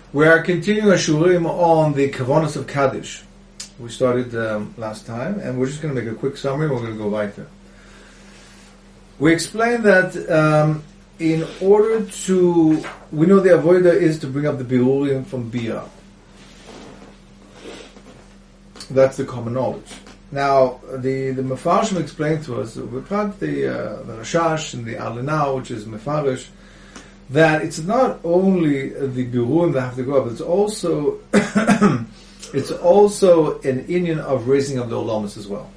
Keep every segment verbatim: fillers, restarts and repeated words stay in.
We are continuing a shurim on the Kavanos of Kaddish. We started um, last time, and we're just going to make a quick summary, and we're going to go weiter. We explained that um, in order to, we know the avodah is to bring up the birurim from Bia. That's the common knowledge. Now, the the Mefarshim explained to us, we had the uh, the Rashash and the Alinau, which is Mefarish, that it's not only the birurim that have to go up, it's also it's also an inyan of raising up the olamas as well.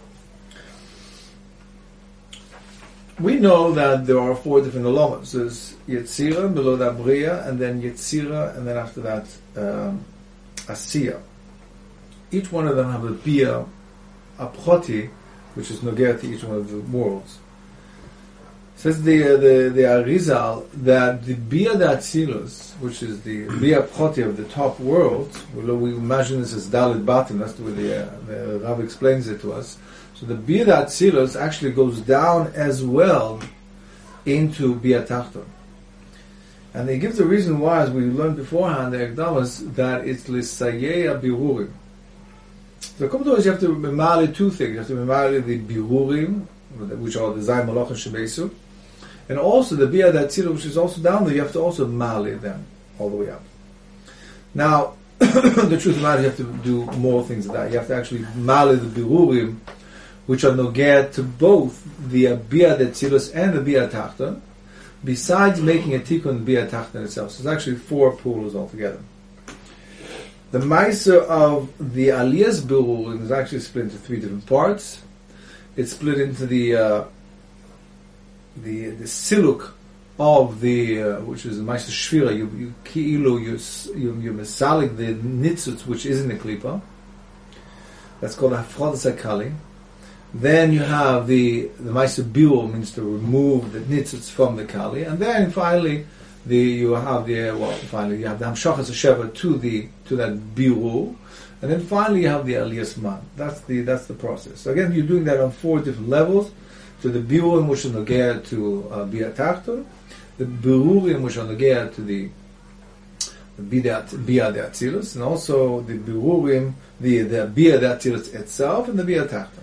We know that there are four different olamas. There's Yetzira, below that Bria, and then Yetzira, and then after that um, Asiya. Each one of them have a Bia, a Proti, which is Nogea to each one of the worlds. Says the uh, the the Arizal that the Bia Datzilus, which is the Bia Proti of the top world, we imagine this as Dalit Batim, that's the way the, uh, the Rav explains it to us. So the Bia Datzilus actually goes down as well into Bia Tachton. And they give the reason why, as we learned beforehand, the Ekdamas, that it's L'Sayei Birurim. So come to us, you have to memali two things. You have to memali the Birurim, which are the Zay Malach and Shebesu, and also the Bia Datzilus, which is also down there. You have to also mali them all the way up. Now, the truth of the matter, you have to do more things than that. You have to actually mali the Birurim, which are nogea to both the Bia Datzilus and the Bia Tachton, besides making a tikkun Bia Tachton itself. So it's actually four pools altogether. The Meiser of the Aliyah's Birurim is actually split into three different parts. It's split into the uh, the the siluk of the uh, which is the Meiser Shvira. You you ki'ilu you you you mesalik the nitzutz, which is in the klipa. That's called a hafrodas hakali. Then you have the the Meiser Biur, means to remove the nitzutz from the kali, and then finally the you have the well finally you have the hamshachas sheva to the to that biru. And then finally you have the Aliyah's man. That's the that's the process. So again, you're doing that on four different levels. So the birurim, which are nogea to uh, Bia Tachton, the birurim, which are nogea to the Bia de Atzilus, and also the birurim, the the Bia de Atzilus itself, and the Bia Tachton.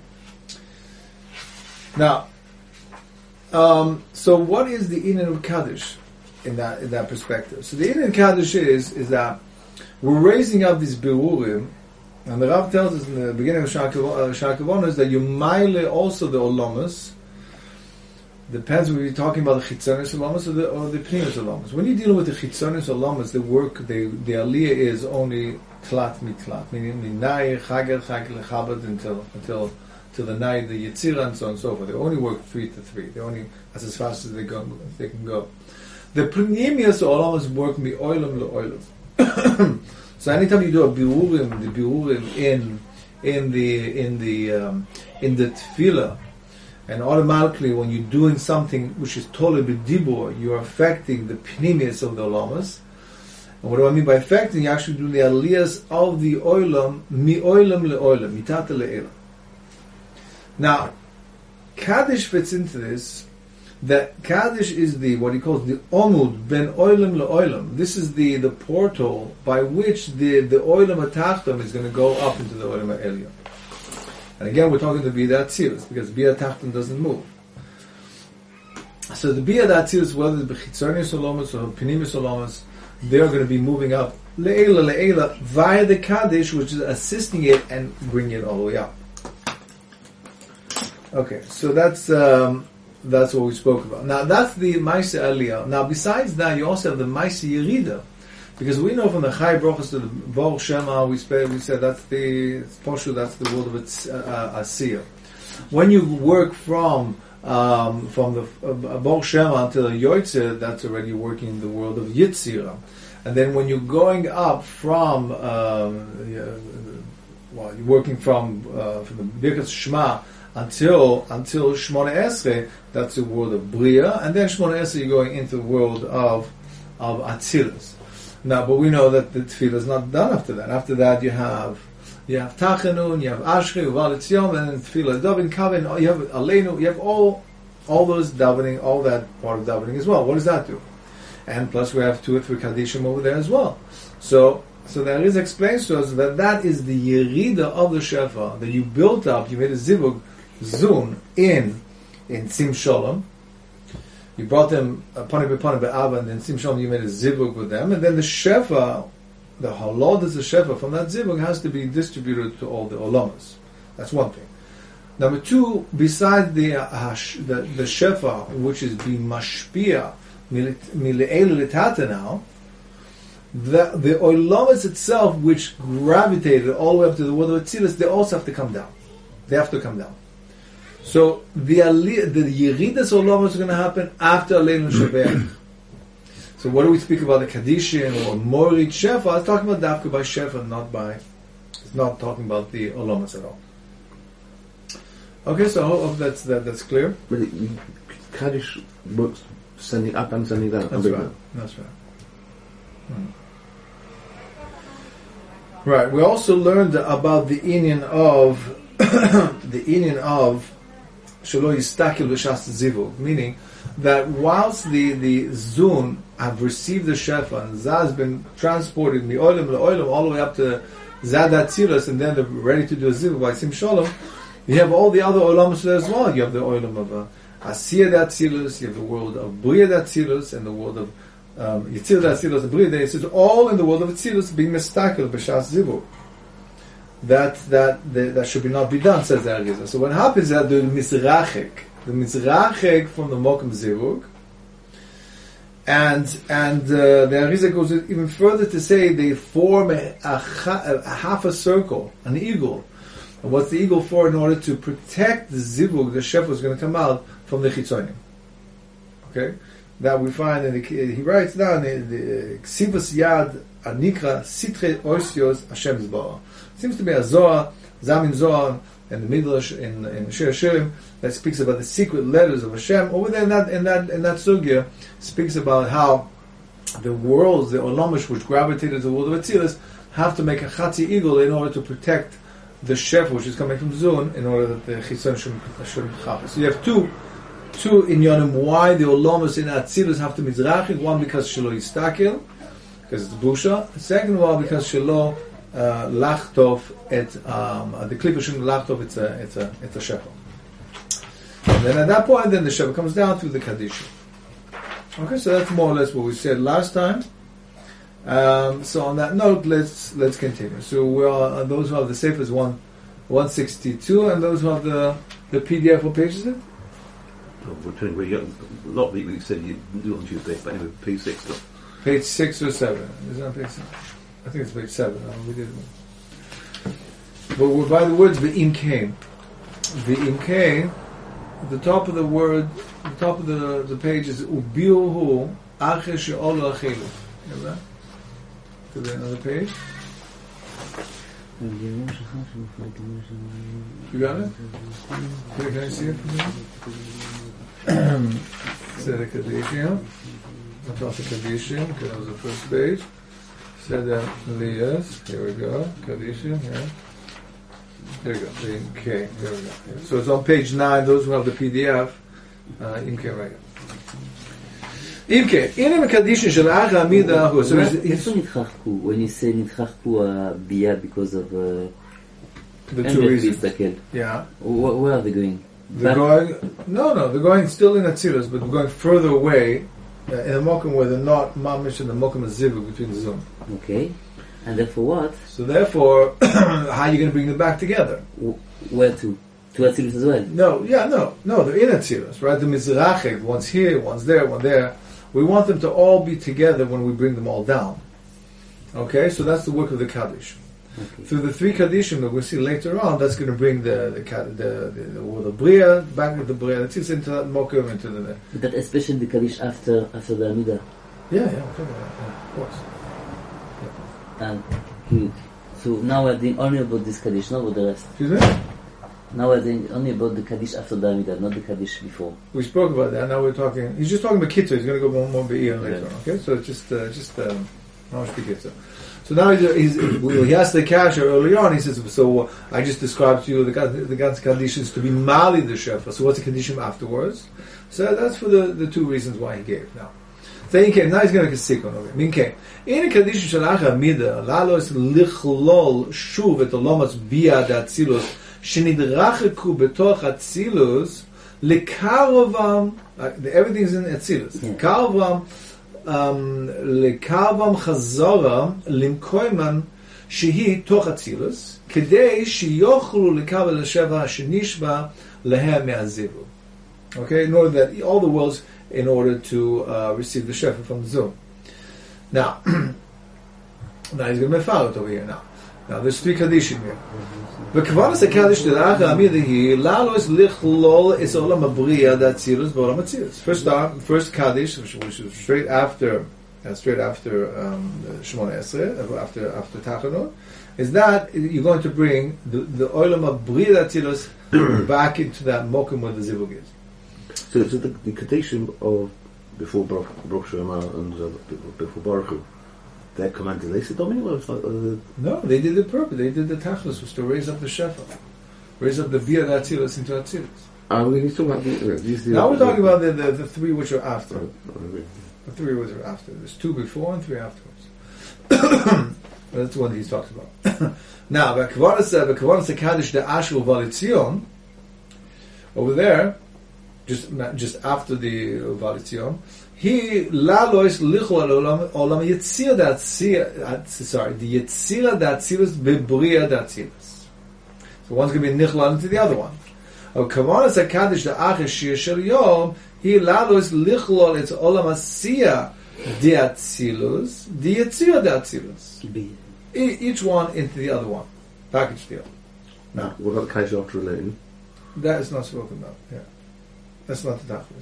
Now, um, so what is the Inyan of Kaddish in that in that perspective? So the Inyan of Kaddish is is that we're raising up these birurim, and the Rav tells us in the beginning of Shar Kavonos that you maile also the olamas. Depends whether you're talking about the chitzonis olamas or the or the pnimis olamas. When you're dealing with the chitzonis olamas, the work, the the aliyah is only tlat mitlat, meaning minay chager chager lechabad until until till the night the yitzira and so on and so forth. They only work three to three. They only as as fast as they go they can go. The pnimis olamas work mi oilam le oilam. So anytime you do a birurim, the birurim in in the in the um, in the tefillah, and automatically when you're doing something which is totally b'dibur, you're affecting the pnimius of the olamas. And what do I mean by affecting? You're actually doing the aliyahs of the oilam, mi oilam le oilam, mitata le'elam. Now, Kaddish fits into this. That Kaddish is the, what he calls the Omud ben Oilam le Oilam. This is the, the portal by which the, the Oilam HaTachton is going to go up into the Oilam HaElyon. And again, we're talking to Bia Datzilus, because Bia HaTachton doesn't move. So the Bia Datzilus, whether it's B'chitzonius Olamas or Pnimis Olamas, they're going to be moving up Le'ela Le'ela via the Kaddish, which is assisting it and bringing it all the way up. Okay, so that's... Um, That's what we spoke about. Now, that's the Maisa Aliyah. Now, besides that, you also have the Maisa Yerida. Because we know from the Chai Brochus to the Baruch Shema, we, spe- we said that's the Poshu, that's the world of its uh, Asiyah. When you work from um, from the uh, Baruch Shema until the Yoitze, that's already working in the world of Yitzira. And then when you're going up from, um, uh, well, you're working from, uh, from the Birkas Shema, Until until Shmona Esrei, that's the world of Bria, and then Shmona Esrei you're going into the world of of Atzilus. Now, but we know that the tefillah is not done after that. After that, you have you have Tachanun, you have Ashri, Uval Etzion, and then tefillah Davin Kavin. You have Aleinu. You have all all those davening, all that part of davening as well. What does that do? and plus we have two or three Kadishim over there as well. So, so the Arizal explains to us that that is the Yerida of the Shefa, that you built up, you made a Zivug, Zun, in, in Sim Shalom. You brought them, Pani B'Pani B'Ava, and then Sim Shalom you made a Zivug with them, and then the Shefa, the halod is the shefa from that zivug has to be distributed to all the olamas. That's one thing. Number two, besides the uh, the, the shefa, which is being mashpia mile'elu l'tata now, the the olamas itself, which gravitated all the way up to the world of Atzilus, they also have to come down. They have to come down. So the the yeridas olamas are going to happen after Aleinu Shebeach. So what do we speak about the Kadishin or Morid Shefa? I was talking about Dafka by Shefa, not by, it's not talking about the Olamas at all. Okay, so I hope that's, that, that's clear. But it, Kaddish works sending up and sending down. That's right, that's right. Hmm. Right, we also learned about the Inyan of, the Inyan of Shelo Yistakil B'Shas Zivug, meaning that whilst the, the Zun have received the Shefa and Zah has been transported in the Oilam L'Oilam all the way up to Zad Atzilus, and then they're ready to do a Zivug by Sim Shalom, you have all the other Olams there as well. You have the Oilam of uh, Asiyah Atzilus, you have the world of Bria Atzilus, and the world of um, Yitzir Atzilus and Bria Atzilus, all in the world of Atzilus being Mistakil B'Shas Zivug. That, that, that, that should be not be done, says the Arizal. So what happens is that the Mizrachik, the Mizrachik from the Mokum Zivug, and and uh, the Arizal goes even further to say they form a, a, a half a circle, an eagle. And what's the eagle for? In order to protect the Zivug, the Shefa is going to come out from the Chitzonim. Okay? That we find, in the, he writes down, the Ksivas Yad Anikra Sitre Osios Hashem Zbara. Seems to be a Zohar, Zamin Zohar, and the Midrash in in Shir Shirim that speaks about the secret letters of Hashem. Over there in that in that in that sugya speaks about how the worlds, the olamish which gravitated to the world of Atzilus, have to make a chatzi eagle in order to protect the Shefa which is coming from Zun, in order that the Chitzon shouldn't chaffer. So you have two two inyanim why the olamish in Atzilus have to mizrachik. One because Shelo Yistakil, because it's busha. The second one because Shelo Uh, lachtov et um, the klipa shouldn't lachtov. It's a it's a it's a shefa. And then at that point, then the shefa comes down through the kaddish. Okay, so that's more or less what we said last time. Um, so on that note, let's let's continue. So we are uh, those who have the sefer is one one sixty two, and those who have the the P D F. What page is it? Oh, we're telling you, you a lot of people you said you do on Tuesday, but anyway, page six. Though. Page six or seven? Is it on page six? I think it's page seven. No, we did. But we're by the words V'im came. V'im came. The top of the word, the top of the, the page is Ubiuhu Ache She'olu Achilu. You have that? To the another page. You got it? Can, can I see it from here? Seder Kadishim. Across the Kadishim. Okay, that was the first page. Seder Liyas, here we go, Kadishim, yeah. There we go, the okay, there we go. Yeah. So it's on page nine, those who have the P D F, uh, Imke, right. Imke, Inem Kadishim Shel Acha Amida, who, so it's... When you say Nitchachku uh, Biyah because of... Uh, the two reasons. Yeah. Where, where are they going? They're Back? going, no, no, they're going still in Atzilus, but they're going further away, Uh, in a mokum where they're not mamish and the mokum is zivug between the zon. Okay, and therefore what? So therefore, how are you going to bring them back together? W- where to? To Atzilus as well? No, yeah, no, no, they're in Atzilus, right? The mizrachik, one's here, one's there, one there. We want them to all be together when we bring them all down. Okay, so that's the work of the Kaddish. Okay. Through the three Kaddishim that we'll see later on, that's going to bring the the the, the, the world of Bria back with the Bria. That's into that mokum, into the. But that especially the Kaddish after after the Amida. Yeah, yeah, we'll talk about that. Yeah, of course. Yeah. And good. So now we're doing only about this Kaddish, not about the rest. Excuse me? Now we're doing only about the Kaddish after the Amida, not the Kaddish before. We spoke about that. Now we're talking. He's just talking about Kitzur. He's going to go more more Be'ir later on. Okay, so just uh, just um, how much Kitzur. So now he's, he's, he asked the Kasha early on. He says, "So I just described to you the the Gans conditions to be Mali the Shefa. So what's the condition afterwards?" So that's for the, the two reasons why he gave. Now, Thinking, now he's going to make a sikon over here. Okay. In a Kaddish Shalach Amida, Lalos Lichlol Shuv et Olomos Bia Datzilus, Shenidracheku Betoch Atzilus, Lekarovam, everything's in Atzilus. Karovam, Lekarovam Chazora, Limkoiman, Shehi Toch Atzilus, Kedei Shiyochlu Lekabel Sheva Shenishba Lehem Me'azivu. Okay, in order that all the worlds, in order to uh, receive the shefa from the Zoom. Now, now he's going to follow it over here now. Now there's three Kaddishim here. The Kavanas HaKaddish D'Lacha Amidahi Lalos Lichlol is Olam Abriya Datzilus B'Olam Atzilus. First time, first Kaddish, which, which is straight after, uh, straight after um, Shemona Esrei, after after Tachanun, is that you're going to bring the, the Olam Abriya Datzilus back into that Mokum where the Zivug is. So, so the, the Kaddishim of before Baruch Shema and uh, before Baruch Hu, they're commanded. They said, Dominic, well, it's like, uh, no, they did it purpose. They did the Tachlis was to raise up the Shefa, raise up the Bia Atzilus into Atzilus. Uh, he's talking about the, uh, these, the, now we're talking about the, the, the three which are after. Oh, okay. The three which are after. There's two before and three afterwards. That's the one he talks about. Now, the Kavanas HaKaddish D'Ashur Valitzion, over there, just just after the Valitzion, he lalois lichol olam olam yitzir that sorry the yitzira that tzilus bebria that tzilus. So one's going to be nichlal into the other one. Of kavanas hakadish the achish shir shel yom he lalois lichol it's olam asiya the tzilus the yitzira that tzilus. Each one into the other one, package deal. Now, what about the Kaddish after Elin? That is not spoken about. Yeah. That's not the Tachlis.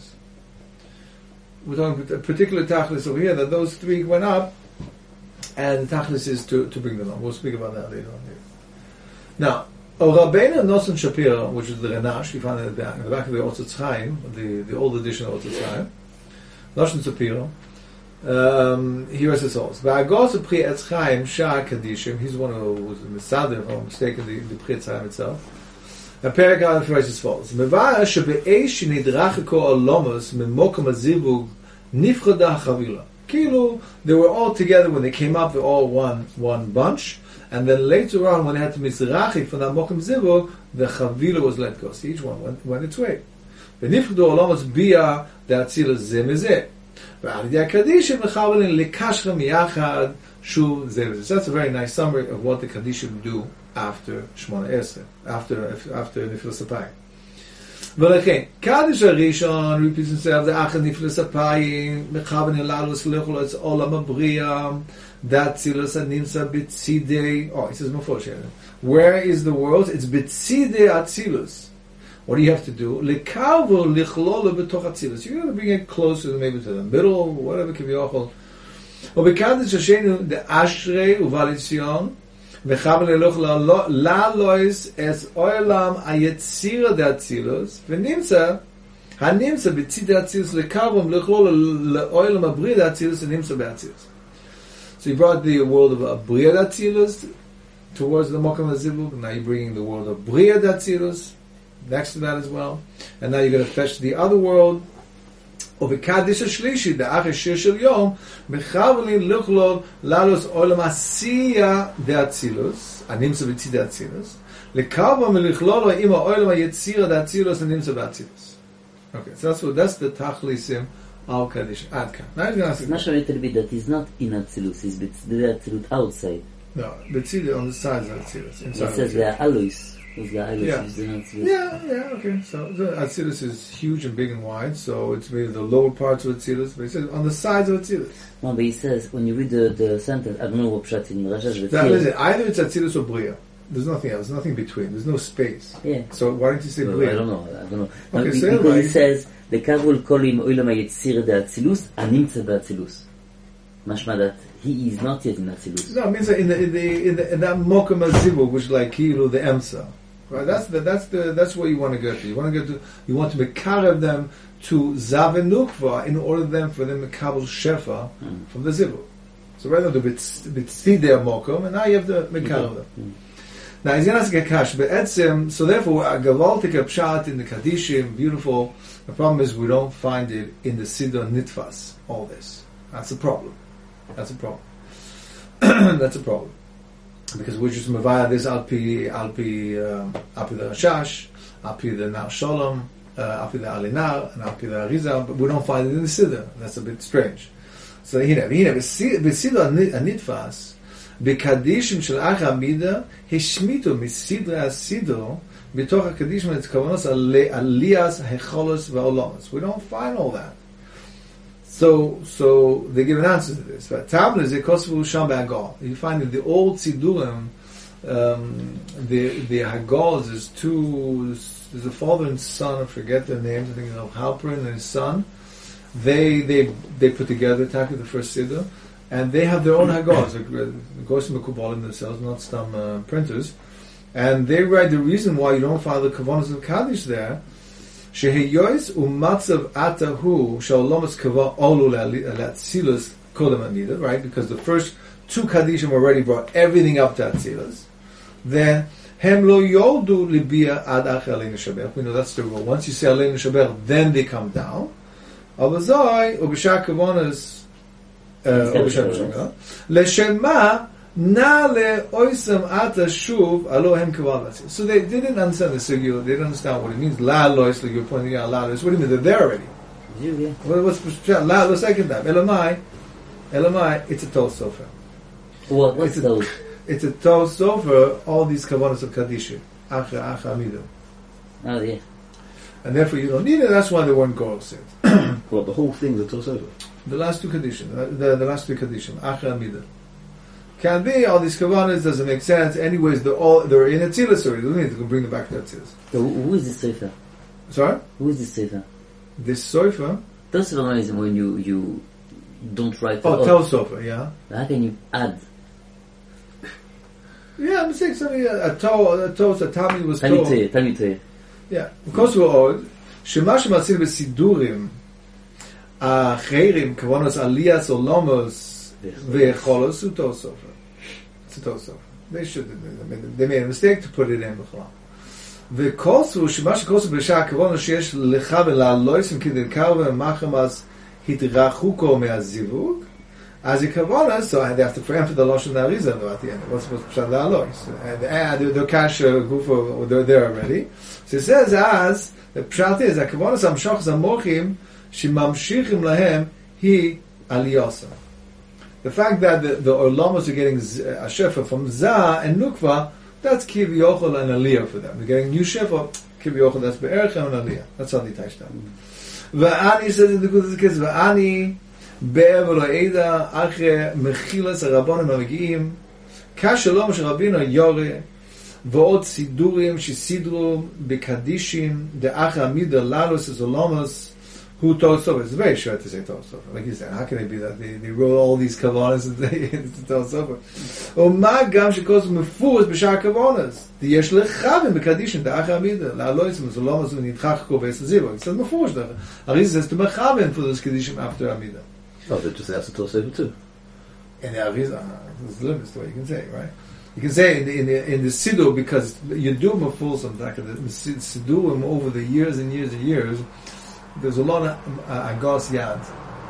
We're talking about a particular Tachlis over here, that those three went up, and the Tachlis is to, to bring them on. We'll speak about that later on here. Now, Rabbeinu Nosson Shapiro, which is the Renash, you find it in the back, in the back of the Otzitz Chaim, the, the old edition of Otzitz Chaim, Nosson Shapiro, um, he writes as follows. V'agos Pri Etz Chaim Shah Kadishim, he's one who was a Mesader, if I'm mistaken, the, the Pri Etz Chaim itself. A paragraph writes as follows: Mevara shebe'esh nidrachiko olomos memokum azivug nifchada chavila. Kilu, they were all together when they came up. They're all one one bunch, and then later on, when they had to mizrachi from that mokum zivug, the chavila was let go. So each one went, went its way. The nifchadu olomos bia da'atzila zemezeh. V'alidei kadishim mechavelin lekashcha miyachad shu zemezeh. That's a very nice summary of what the kadishim do after Shemona Esrei, after after Niflas Apayim. V'lechein, Kaddish HaRishon repeats himself, the Achad Niflas Apayim, Mechavan Elalus Lechol, it's Olam HaBriya, Datzilus Animsa B'tzidei, oh, he says Mefoshe. Where is the world? It's B'tzidei Atzilus. What do you have to do? Lekavo Lichlolo B'toch Atzilus. You're going to bring it closer, maybe to the middle, whatever Kivyochol. Or B'Kaddish HaShenu, the Ashrei Uvalitzion, V'chavel eloch lalois es olam ayetzira de'atzilus v'nimsa hanimsa b'tzid de'atzilus lekavom lechlol le'olam abriya de'atzilus v'nimsa be'atzilus. So you brought the world of abriya de'atzilus towards the Mokum HaZivug. Now you're bringing the world of briya de'atzilus next to that as well, and now you're going to fetch the other world. ובקדיש השלישי, דאחרי שיר של יום, מחבלים לכלול ללוס עולם עשייה דאצילוס, הנמצא בצד דאצילוס, לקרבה מלכלול לו עם העולם היציר דאצילוס, הנמצא באצילוס. Okay, so that's what, that's the tachlisim of Kaddish. Ad kan. Now he's going to ask it's not a little bit that is not in Atzilus, it's the Atzilut outside. No, Betzid on the sides of Atzilus. It says the Alois. Yeah. yeah, yeah, okay. So the Atzilus is huge and big and wide, so it's maybe the lower parts of Atzilus, but he says on the sides of Atzilus. No, but he says, when you read the, the sentence, I don't know what Pshat in Rashash, that is it. Either it's Atzilus or Bria. There's nothing else, nothing between. There's no space. Yeah. So why don't you say well, Bria? I don't know, I don't know. Okay, no, so because right. He says, the Kavul Kolim Oilam HaYetzir DeAtzilus, Animtza BeAtzilus. Mashma that he is not yet in Atzilus. No, it means that in the in the in, the, in that Mokum HaZivug, which is like Kilo the Emsa. Right, that's the that's the that's where you want to get to. You want to get to. You want to mekarev them to Zavenukva in order them for them to kabel shefa mm. from the zivug. So right now the bitzidei mokum, and now you have to mekarev them. Mm. Now he's going to ask a kash, but etzim. So therefore, a gavaltik pshat in the kadishim, beautiful. The problem is we don't find it in the siddur nitfas. All this That's a problem. That's a problem. That's a problem. Because we're just mavaya this alpi alpi um, alpi the Rashash, alpi the Nar Sholom, uh, alpi the Alinar, and alpi the Arizal, but we don't find it in the Siddur. That's a bit strange. So hina hina b'siddur anitfas b'kadishim shel Acha Amida hishmitu misidra asidro b'toch hakadishim et kavanos aliyas hecholos va'olamos. We don't find all that. So, so they give an answer to this. But Tablet is a Kosovo Sham Hagal. You find in the old Sidurim, um, the the Hagals is two. There's a father and son. I forget their names. I think it's Halperin and his son. They they they put together attack the first Siddur, and they have their own Hagals. The Gosim Mekubalim themselves, not some uh, printers, and they write the reason why you don't find the Kavanas of Kaddish there. Sheheyois umatzav atahu shalomas kava olu latzilus kodem amida, right? Because the first two kadishim already brought everything up to atzilus. Then hem lo yoldu libia ad ach aleinu shabech. We know that's the rule. Once you say aleinu shabech, then they come down. Avazai ubishak kavanas ubishak shabech leshema. Na le oisam ata shuv alohem kavalas. So they didn't understand the sugya. They didn't understand what it means. La lois, like you're pointing out. La lois. What do you mean? They're there already. Yeah. What, what's la lois? Second time. Elamai, Elamai. It's a tol sofer. What? What's it's those? A, it's a tol sofer. All these kavanas of kaddish, acha acha amidah. Oh yeah. And therefore you don't need it. That's why they weren't gold said. Well, the whole thing's a tol sofer. The last two kaddish, the, the, the last three kaddish, acha amidah. Can be all these kavanas doesn't make sense. Anyways, they're all they're in Atzilus already. They don't need to bring them back to Atzilus. So who is this Sefer? Sorry, Who is this Sefer? this sofa. That's the reason when you you don't write. Oh, the tell sofa, yeah, How can you add? yeah. I'm saying something. A toe, a toe, a tummy was Tell me toe. to you. Tell me to you. Yeah, of course we're old. Shema shematzil besidurim, acherim kavanos aliyas olamos vecholos uto sofa. It's a toe sofa. They should. They made, they made a mistake to put it in b'chalal. V'kosu shema shekosu b'shah kavanos sheyesh lecha v'la'loisim kidin karve machamaz hitrachuko me'azivuk. As a kavanas, so they have to preempt the lashon arizah at the end. What's supposed to be la'lois? And and the cash gufa, they're there already. So it says as the pshat is that kavanas amshach zamochim shemamshichim lahem hi aliyasa. The fact that the, the Orlamos are getting a shefa from Za and Nukva, that's Kiv Yochel and Aliyah for them. They're getting new shefa, Kiv Yochel, that's Be'erech and Aliyah. That's how they touch that. Va'ani says in the Good of the Kids, Va'ani be'ev lo'eda ache mechilas ha'rabonim ha'megi'im kashalom she'rabino yore va'od sidurim she'sidru be'kadishim de'ache amida lalos ha'zolamos. Who told Sofer? It's very short to say told Sofer. Like you said, how can it be that they, they wrote all these kavanas and they told Sofer? Oma gam shekos mefurus b'shar kavanas. The yesh lechavim b'kadishim da'acha amida la'aloisim zolomas v'nitchach koves zivo. He says mefurus. Arizah says to mechavim for those kadishim after amida. Oh, they just asked the tol sofer too. And the Arizah, there's limits to what you can say, right? You can say in the in the, in the Siddur because you do mefurus on that. The Siddurim over the years and years and years. There's a lot of uh, Agos Yad,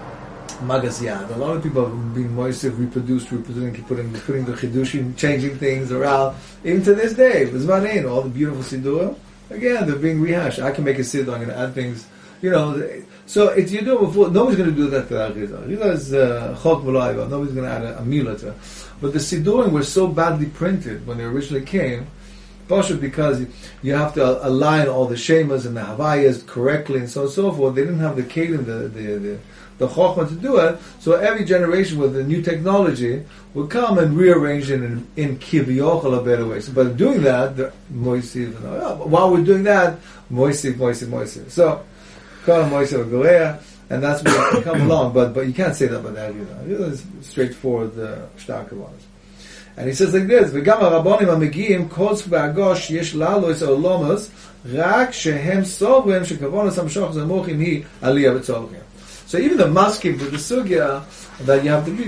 Magas Yad. A lot of people have been moistive, reproduced, reproducing, putting, putting the Chidushim, changing things around. Even to this day, Vizmanin, all the beautiful Siddurim, again, they're being rehashed. I can make a Siddur, I'm going to add things, you know. So if you do it before, nobody's going to do that to Arizah. Arizah is Chok V'Loiva, nobody's going to add a, a Milah to it. But the Siddurim were so badly printed when they originally came, because you have to align all the shemas and the havayas correctly and so on and so forth. They didn't have the kelim, the the the, the chokhmah to do it. So every generation with the new technology would come and rearrange it in, in kivyochel a better way. So, but doing that, the moisiv, while we're doing that, moisiv, moisiv, moisiv. So, call moisiv gorea, and that's what we come along. But but you can't say that about that either. It's straightforward uh, shtar kavanas. And he says like this: "V'gam harabonim hamegiim kos ba'agosh yesh lalos olomos rak shehem sovrim shekavonos hamshoch zamochim hi aliyah v'tzolchim." So even the maskim with the sugya that you have to be,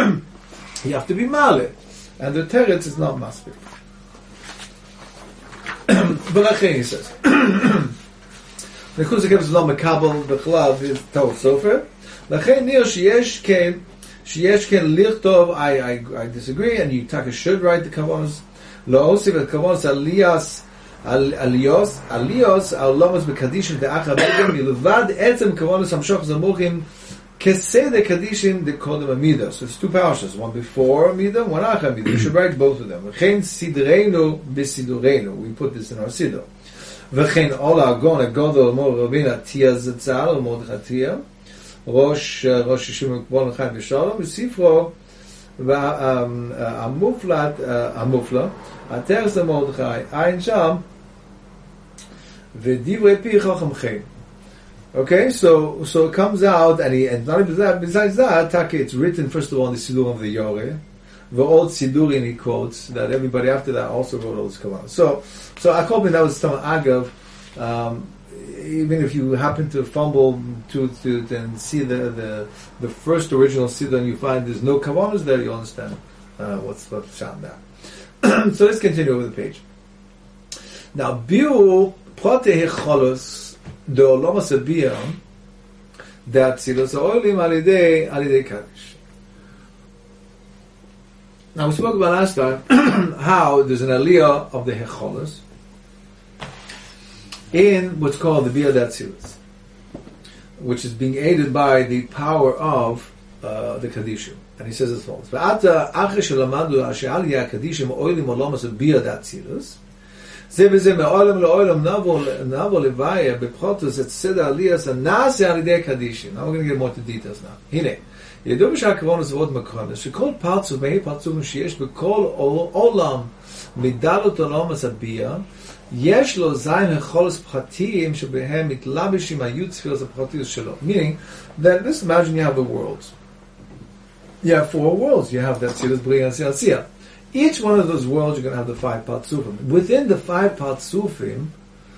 you have to be malid, and the teretz is not maskim. V'lachein he says, "Nechus hakev is not mekabel b'chlav is tov sofer." לכן נראה שיש כן, שיש כן לכתוב, I, I, I disagree, and you taka should write the kavanos, להוסיף את כוונות עליאס, עליוס, עליוס, העולמות בקדישים דאחר בגן, מלבד עצם כוונות המשוך זמוכים, כסדר קדישים דקודם המידה. So it's two parashas, one before Amida, one after Amida. You should write both of them. וכן סדרנו בסידורנו. We put this in our siddur. וכן עול הגון הגודל מור רבין עטיה זצ"ל, או מרדכי עטיה, ראש ראש ישיבה מקבול חיים ושלום, בספרו המופלט, המופלא, התרס למרדכי, עין שם, ודברי פי חכם חיים. Okay, so so it comes out, and he and not even that. Besides that, Taka, it's written first of all in the Sidur of the Yoreh, the old Sidurin he quotes that everybody after that also wrote all this Kavanah. So so I call that was some agav. Um, even if you happen to fumble to to then see the, the the first original Sidur and you find there's no Kavanahs there, you understand uh, what's what's shown there. So let's continue over the page. Now, Biu Prote Hecholos. The Olam Asabiyah that Tzilos Olim Alidei Alidei Kaddish. Now we spoke about last time how there's an aliyah of the Hecholos in what's called the Biyad Atzilus, which is being aided by the power of uh, the Kaddishim. And he says as follows: V'ata achre shelamadu she'aliyah Kaddishim Olim Olam Asabiyah Atzilus. זה וזה מעולם לעולם נבוא נבוא לבעיה בפרוטוס את סדר עליאס הנעשה על ידי קדישים. Now we're going to get more to details now. הנה, ידעו בשהכוונוס ועוד מקרונס, שכל פרצוף והיא פרצופים שיש בכל עולם מדלות עולם הסביע, יש לו זין החולס פרטיים שבהם מתלבשים היו צפירות הפרטיות שלו. Meaning, that let's imagine you have a world. You have four worlds. You have that Tzilus Bria and Tzilus. Each one of those worlds, you're going to have the five Partsufim. Within the five Partsufim,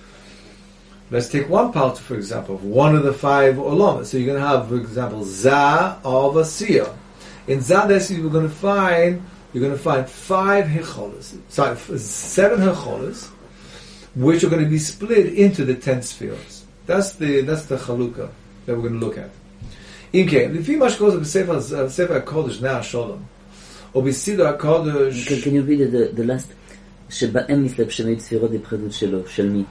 let's take one Partsuf, for example, of one of the five Olam. So you're going to have, for example, Za of Asiya. In Za Desi, we're going to find, you're going to find five Hecholas, sorry, seven Hecholas, which are going to be split into the ten spheres. That's the that's the Chalukah that we're going to look at. Okay, the Fimash goes to Sefer HaKodesh Na'ah Sholem. Or בסידור הקודש. Can, can you read the, the last? שבהם מתלבשים היו צפירות בפחדות שלו, של מי?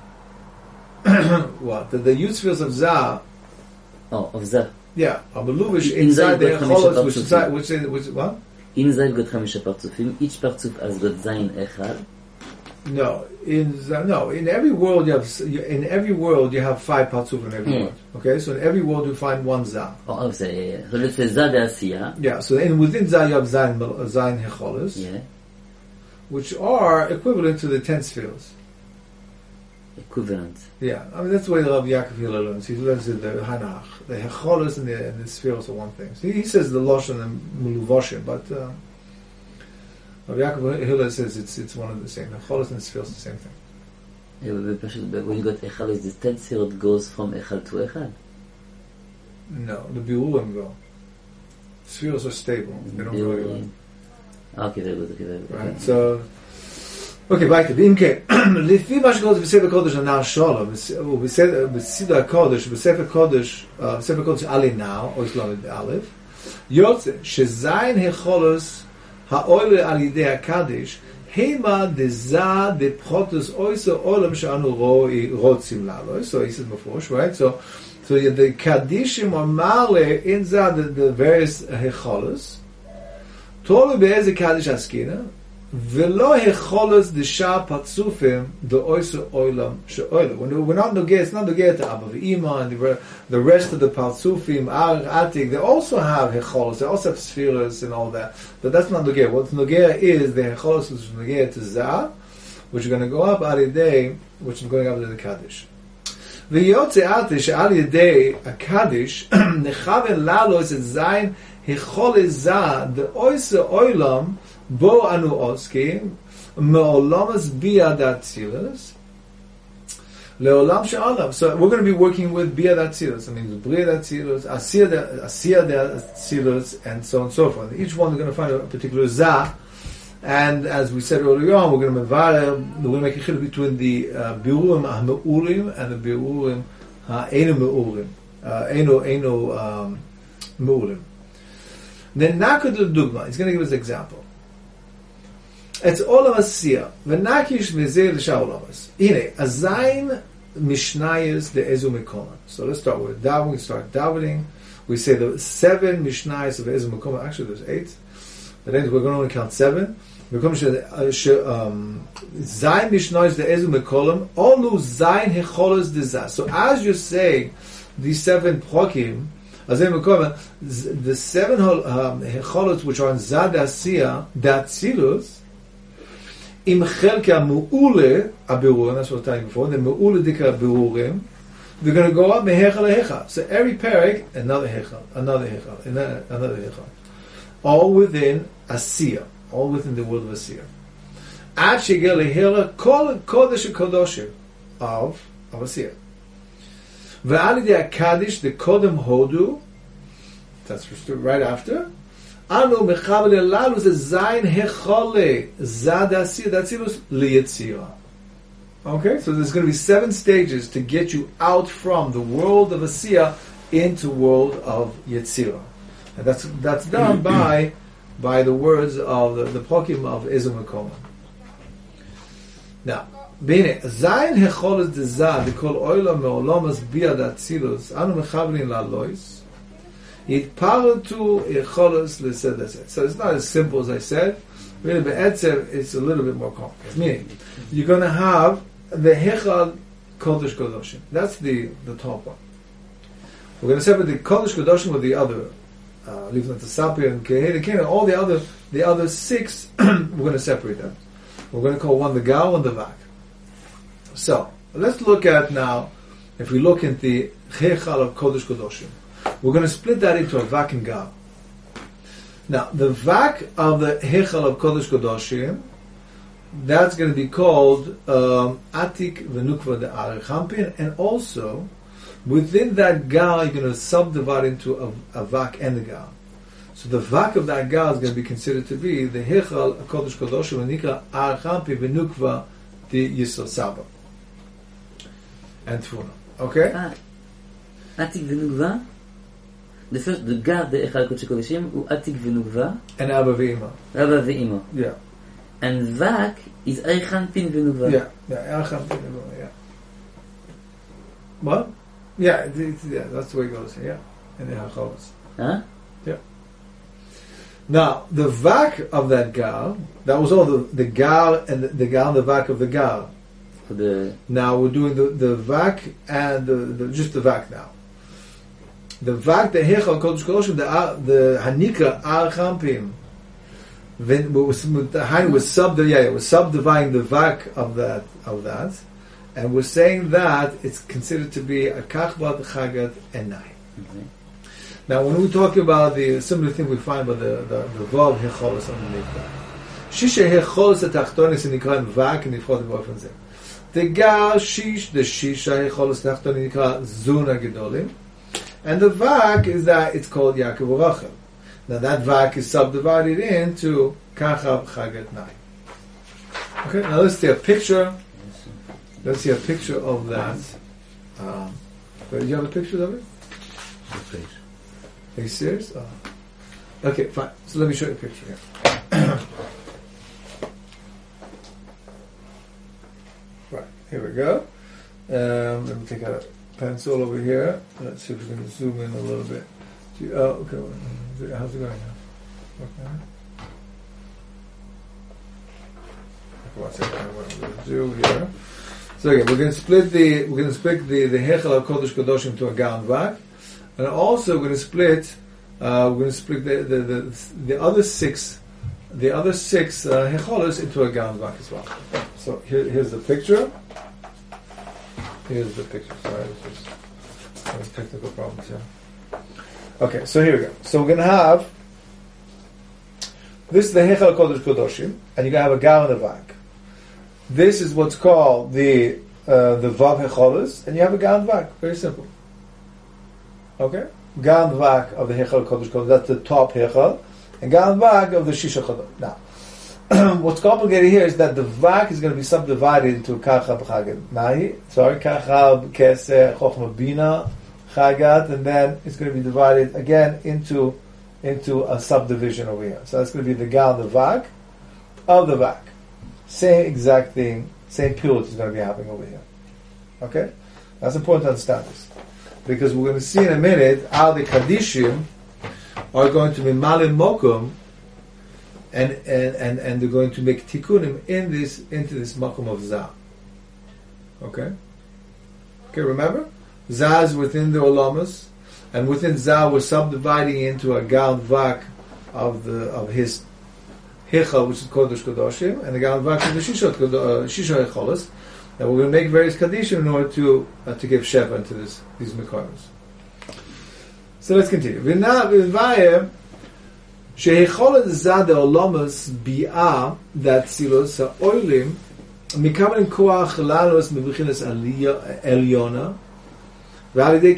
What? The, the youth spheres of Zah. Oh, of Zah. Yeah, Abeluvish inside the Cholos, which is which is which what? אם זין גוד חמישה פרצופים, each פרצוף אז גוד זין אחד. No, in Zah, no, in every world you have in every world you have five partsuf in every Mm. world. Okay, so in every world you find one Zah. Oh, זה, so let's say Zah דעשייה. Yeah, so in within Zah you have Zayin Zayin Hecholos, Yeah. which are equivalent to the ten spheres. Equivalent. Yeah, I mean that's the way Rav Yaakov Hillel learns. He learns in the Hanach. The Hecholos and the, and the spheres are one thing. So he, he says the Loshen and Muluvoshim, but uh, Rav Yaakov Hillel says it's it's one of the same. Hecholos and spheres are the same thing. Yeah, but פשוט, when you got אחד, is the ten ספירות goes from אחד to אחד? No, the Biurim go. Spheres are stable. They don't go anywhere. Okay, very good, okay, very good. Right, so... Okay, weiter. אם כן, לפי מה שקוראים בספר קודש הנער שולם, ובסידור הקודש, בספר קודש, בספר קודש עלי נער, או אסלאם א', יוצא שזין החולס האוילה על ידי הקדיש, הימה דזה דפחותוס אויסו עולם שאנו רוצים לעלות. So he says מפורש, right? So, so the Kadishim are male in that the, the various hecholos. תלוי באיזה קדיש עסקינה, ולא hecholos דשאר פרצופים דאויסו עולם שאוילה. We're not nogeh, it's not nogeh to Abba v'Ima and the, the rest of the partsufim, Ar, Atik, they also have hecholos, they also have spheres and all that. But that's not nogeh. What's nogeh is the hecholos which is nogeh to Zah, which are going to go up על ידי, which is going up to the Kaddish. ויוצא עתה שעל ידי הקדיש נכוון לעלות את זין hecholos Zah דאויסו עולם בו אנו עוסקים מעולמס ביad atzilus לעולם שעולם. So we're going to be working with ביad atzilus. I mean, briad atzilus, asiyad atzilus, and so on and so forth. Each one we're going to find a particular Zah, and as we said earlier on, we're going to mevar, we're going to make a chiluk between the uh, biurim ha-meulim and the biurim ha-enu meulim, uh, enu enu um, Meulim. Then Nakud Dugma, he's going to give us an example. It's Olam Asiyah. V'nakish v'zeh l'shar olamas. Hine, Azayin Mishnayos de Ezu Mekoman. So let's start with davening. We start davening. We say the seven Mishnayos of Ezu Mekoman. Actually, there's eight. But then we're going to only count seven. Zayin Mishnayos de Ezu Mekolam. Olu Zayin Hecholos de Zah. So as you say these seven prokim, the seven um, Hecholos which are in Zad Asiyah, that Tzilus, Im Chelka Mu'ule Abirurim, that's what I was telling you before, the Mu'ule Dika Abirurim, they're going to go up Mehechal Hecha. So every parak, another Hechal, another Hechal, another, another Hechal. All within Asiyah, all within the world of Asiyah. Ad Shegel Hechal Kol Kodesh Kodoshim of, of Asiyah. Ve'alidei HaKadish, the Kodem Hodu, that's right after, Anu mechabel elalu ze zayin hechole zad asiyah datzilus liyetzira. Okay, so there's going to be seven stages to get you out from the world of asiyah into world of yetzira, and that's that's done by by the words of the, the pokim of Ezu Mekoman. Now, bine zayin hechole de zad the kol oila meolamas biad datzilus anu mechabelin lalois. It power to echolos l'sedeset. So it's not as simple as I said. Really, be'etzev, it's a little bit more complex. Meaning, you're going to have the hechal kodesh kodoshim. That's the, the top one. We're going to separate the kodesh kodoshim with the other, uh, Livnat Sapi and Kehei, all the other, the other six. We're going to separate them. We're going to call one the gal and the vak. So let's look at now. If we look at the hechal of kodesh kodoshim, we're going to split that into a vak and gal. Now, the vak of the hechal of Kodesh Kodoshim, that's going to be called um, Atik v'nukva de Arich Hampin, and also within that gal you're going to subdivide into a, a vak and a gal. So the vak of that gal is going to be considered to be the hechal of Kodesh Kodoshim, and nikra Arich Hampin v'nukva de Yisrael Saba and Tfuna. Okay? Ah, Atik v'nukva. The first, the God, the Echal Kodesh Kodeshim, u Atik v'nukva. And Abba v'Ima. Abba v'Ima. Yeah. And Vak is Eichan Pin v'nukva. Yeah. Yeah. Eichan Pin v'nukva. Yeah. What? Yeah. It, it, yeah. That's the way it goes. Yeah. And the Hacholos. Huh? Yeah. Now the Vak of that Gal, that was all the the Gal and the, the Gal and the Vak of the Gal. For the now we're doing the the Vak and the, the just the Vak now. The vak, the hechal kodesh kodoshim, the the hanika ar champim. When was the hein was sub yeah, was subdividing the vak of that of that, and we're saying that it's considered to be a kachbat, chagat, and nai. okay. Now, when we talk about the similar thing we find by the the, the vav hecholos underneath that, shisha hecholos atachtonis nikra vak and nifchot b'ofen. The gal shish the shisha hecholos atachtonis nikra zuna gedolim. And the vak is that it's called Yaakov Rachel. Now that vak is subdivided into Kachav Chagat Nai. Okay, now let's see a picture. Let's see a picture of that. Um, do you have a picture of it? Please. Are you serious? Oh. Okay, fine. So let me show you a picture here. Right, here we go. Um, let me take out a pencil over here. Let's see if we can zoom in a little bit. Oh, okay. How's it going now? Okay. What's it what I'm going to do here? So again, we're going to split the we're going to split the the hechal of kodesh kodoshim to a gal and vak, and also we're going to split uh, we're going to split the the, the the other six the other six uh, hecholos into a gal and vak as well. So here, here's the picture. Here's the picture. Sorry, it's just some technical problems here. Okay, so here we go. So we're going to have this is the hechal kodesh kodoshim, and you're going to have a gal and a vak. This is what's called the uh, the vav hecholos, and you have a gal and vak. Very simple. Okay, gal and vak of the hechal kodesh kodesh. That's the top hechal, and gal and vak of the shisha kodesh. Now, what's complicated here is that the vak is going to be subdivided into kachab chagad nahi. Sorry, kachab keser chochma bina Chagat, and then it's going to be divided again into into a subdivision over here. So that's going to be the Gal, the Vak, of the Vak. Same exact thing, same purity is going to be happening over here. Okay? That's important to understand this. Because we're going to see in a minute how the Kadishim are going to be Malim Mokum, and, and, and, and they're going to make Tikkunim in this, into this Mokum of Zah. Okay? Okay, remember? Zah is within the Olamas, and within Zah we're subdividing into a Gal Vak of the of his Hechal, which is Kodesh Kodoshim, and the Gal Vak of the Shisha Shisha Hecholas. And we're going to make various Kadishim in order to uh, to give Sheva into this, these Mekonos. So let's continue. V'na v'vayeh shehecholet Zah the Olamas bi'ah that Tzilos ha'olim mikamen koach lalos mebichinas Elyona. Okay,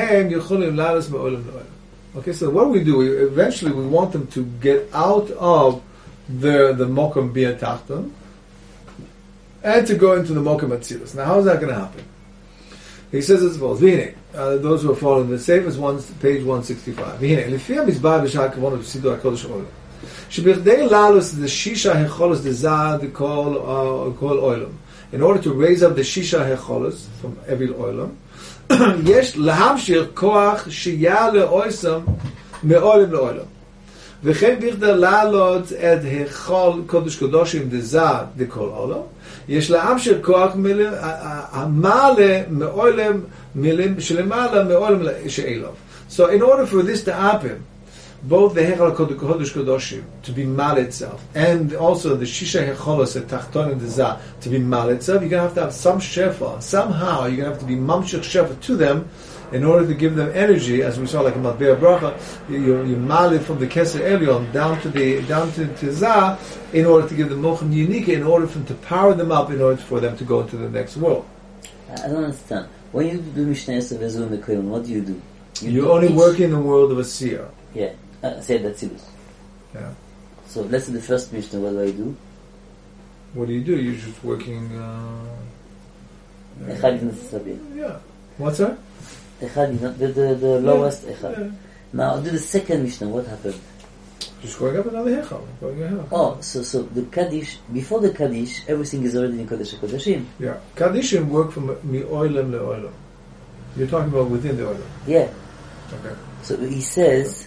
so what do we do? We, eventually, we want them to get out of the the Mokum Bia Tachton and to go into the Mokum Atzilus. Now, how is that going to happen? He says as follows: V'hinei, uh, those who are following the safe is one page one sixty-five. V'hinei, lefia mizbah b'shah kavon b'sidur hakodesh olam. Shebichdei lalus the shisha hecholos the zah the kol kol olam. In order to raise up the shisha hecholos from every olam. יש להמשיך כוח שיהיה לאויסם מעולם לעולם. וכן בכדי לעלות את היכל קודש קודשים דזה דכל עולם, יש להמשיך כוח המעלה מעולם שלמעלה מעולם שאליו. So in order for this to happen, both the Hechal Kodesh Kodoshim to be mal itself, and also the Shisha Hecholos at Tachton and the Zah to be mal itself, you're going to have to have some shefa. Somehow you're going to have to be mamshich shefa to them in order to give them energy, as we saw like in Matbeah Bracha, you you mal it from the Keser Elyon down to the down to, to Zah in order to give them Mochem Yunika, in order for them to power them up, in order for them to go into the next world. I don't understand. When you do Mishnah Yosef Ezra Mekoyim, what do you do? You You're do only each- working in the world of a seer. Yeah. Uh, say that Tzilus. Yeah. So let's say the first Mishnah, what do I do? What do you do? You're just working. Uh, Echad is not Sabir. yeah. What's that? Echad is not the, the, the lowest Yeah. Echad. Yeah. Now do the second Mishnah, what happened? Just going up another hechal. Going ahead. Oh, so so the Kaddish, before the Kaddish, everything is already in Kodesh HaKodeshim. Yeah. Kadishim work from mi oilam le oilam. You're talking about within the oilam. Yeah. Okay. So he says,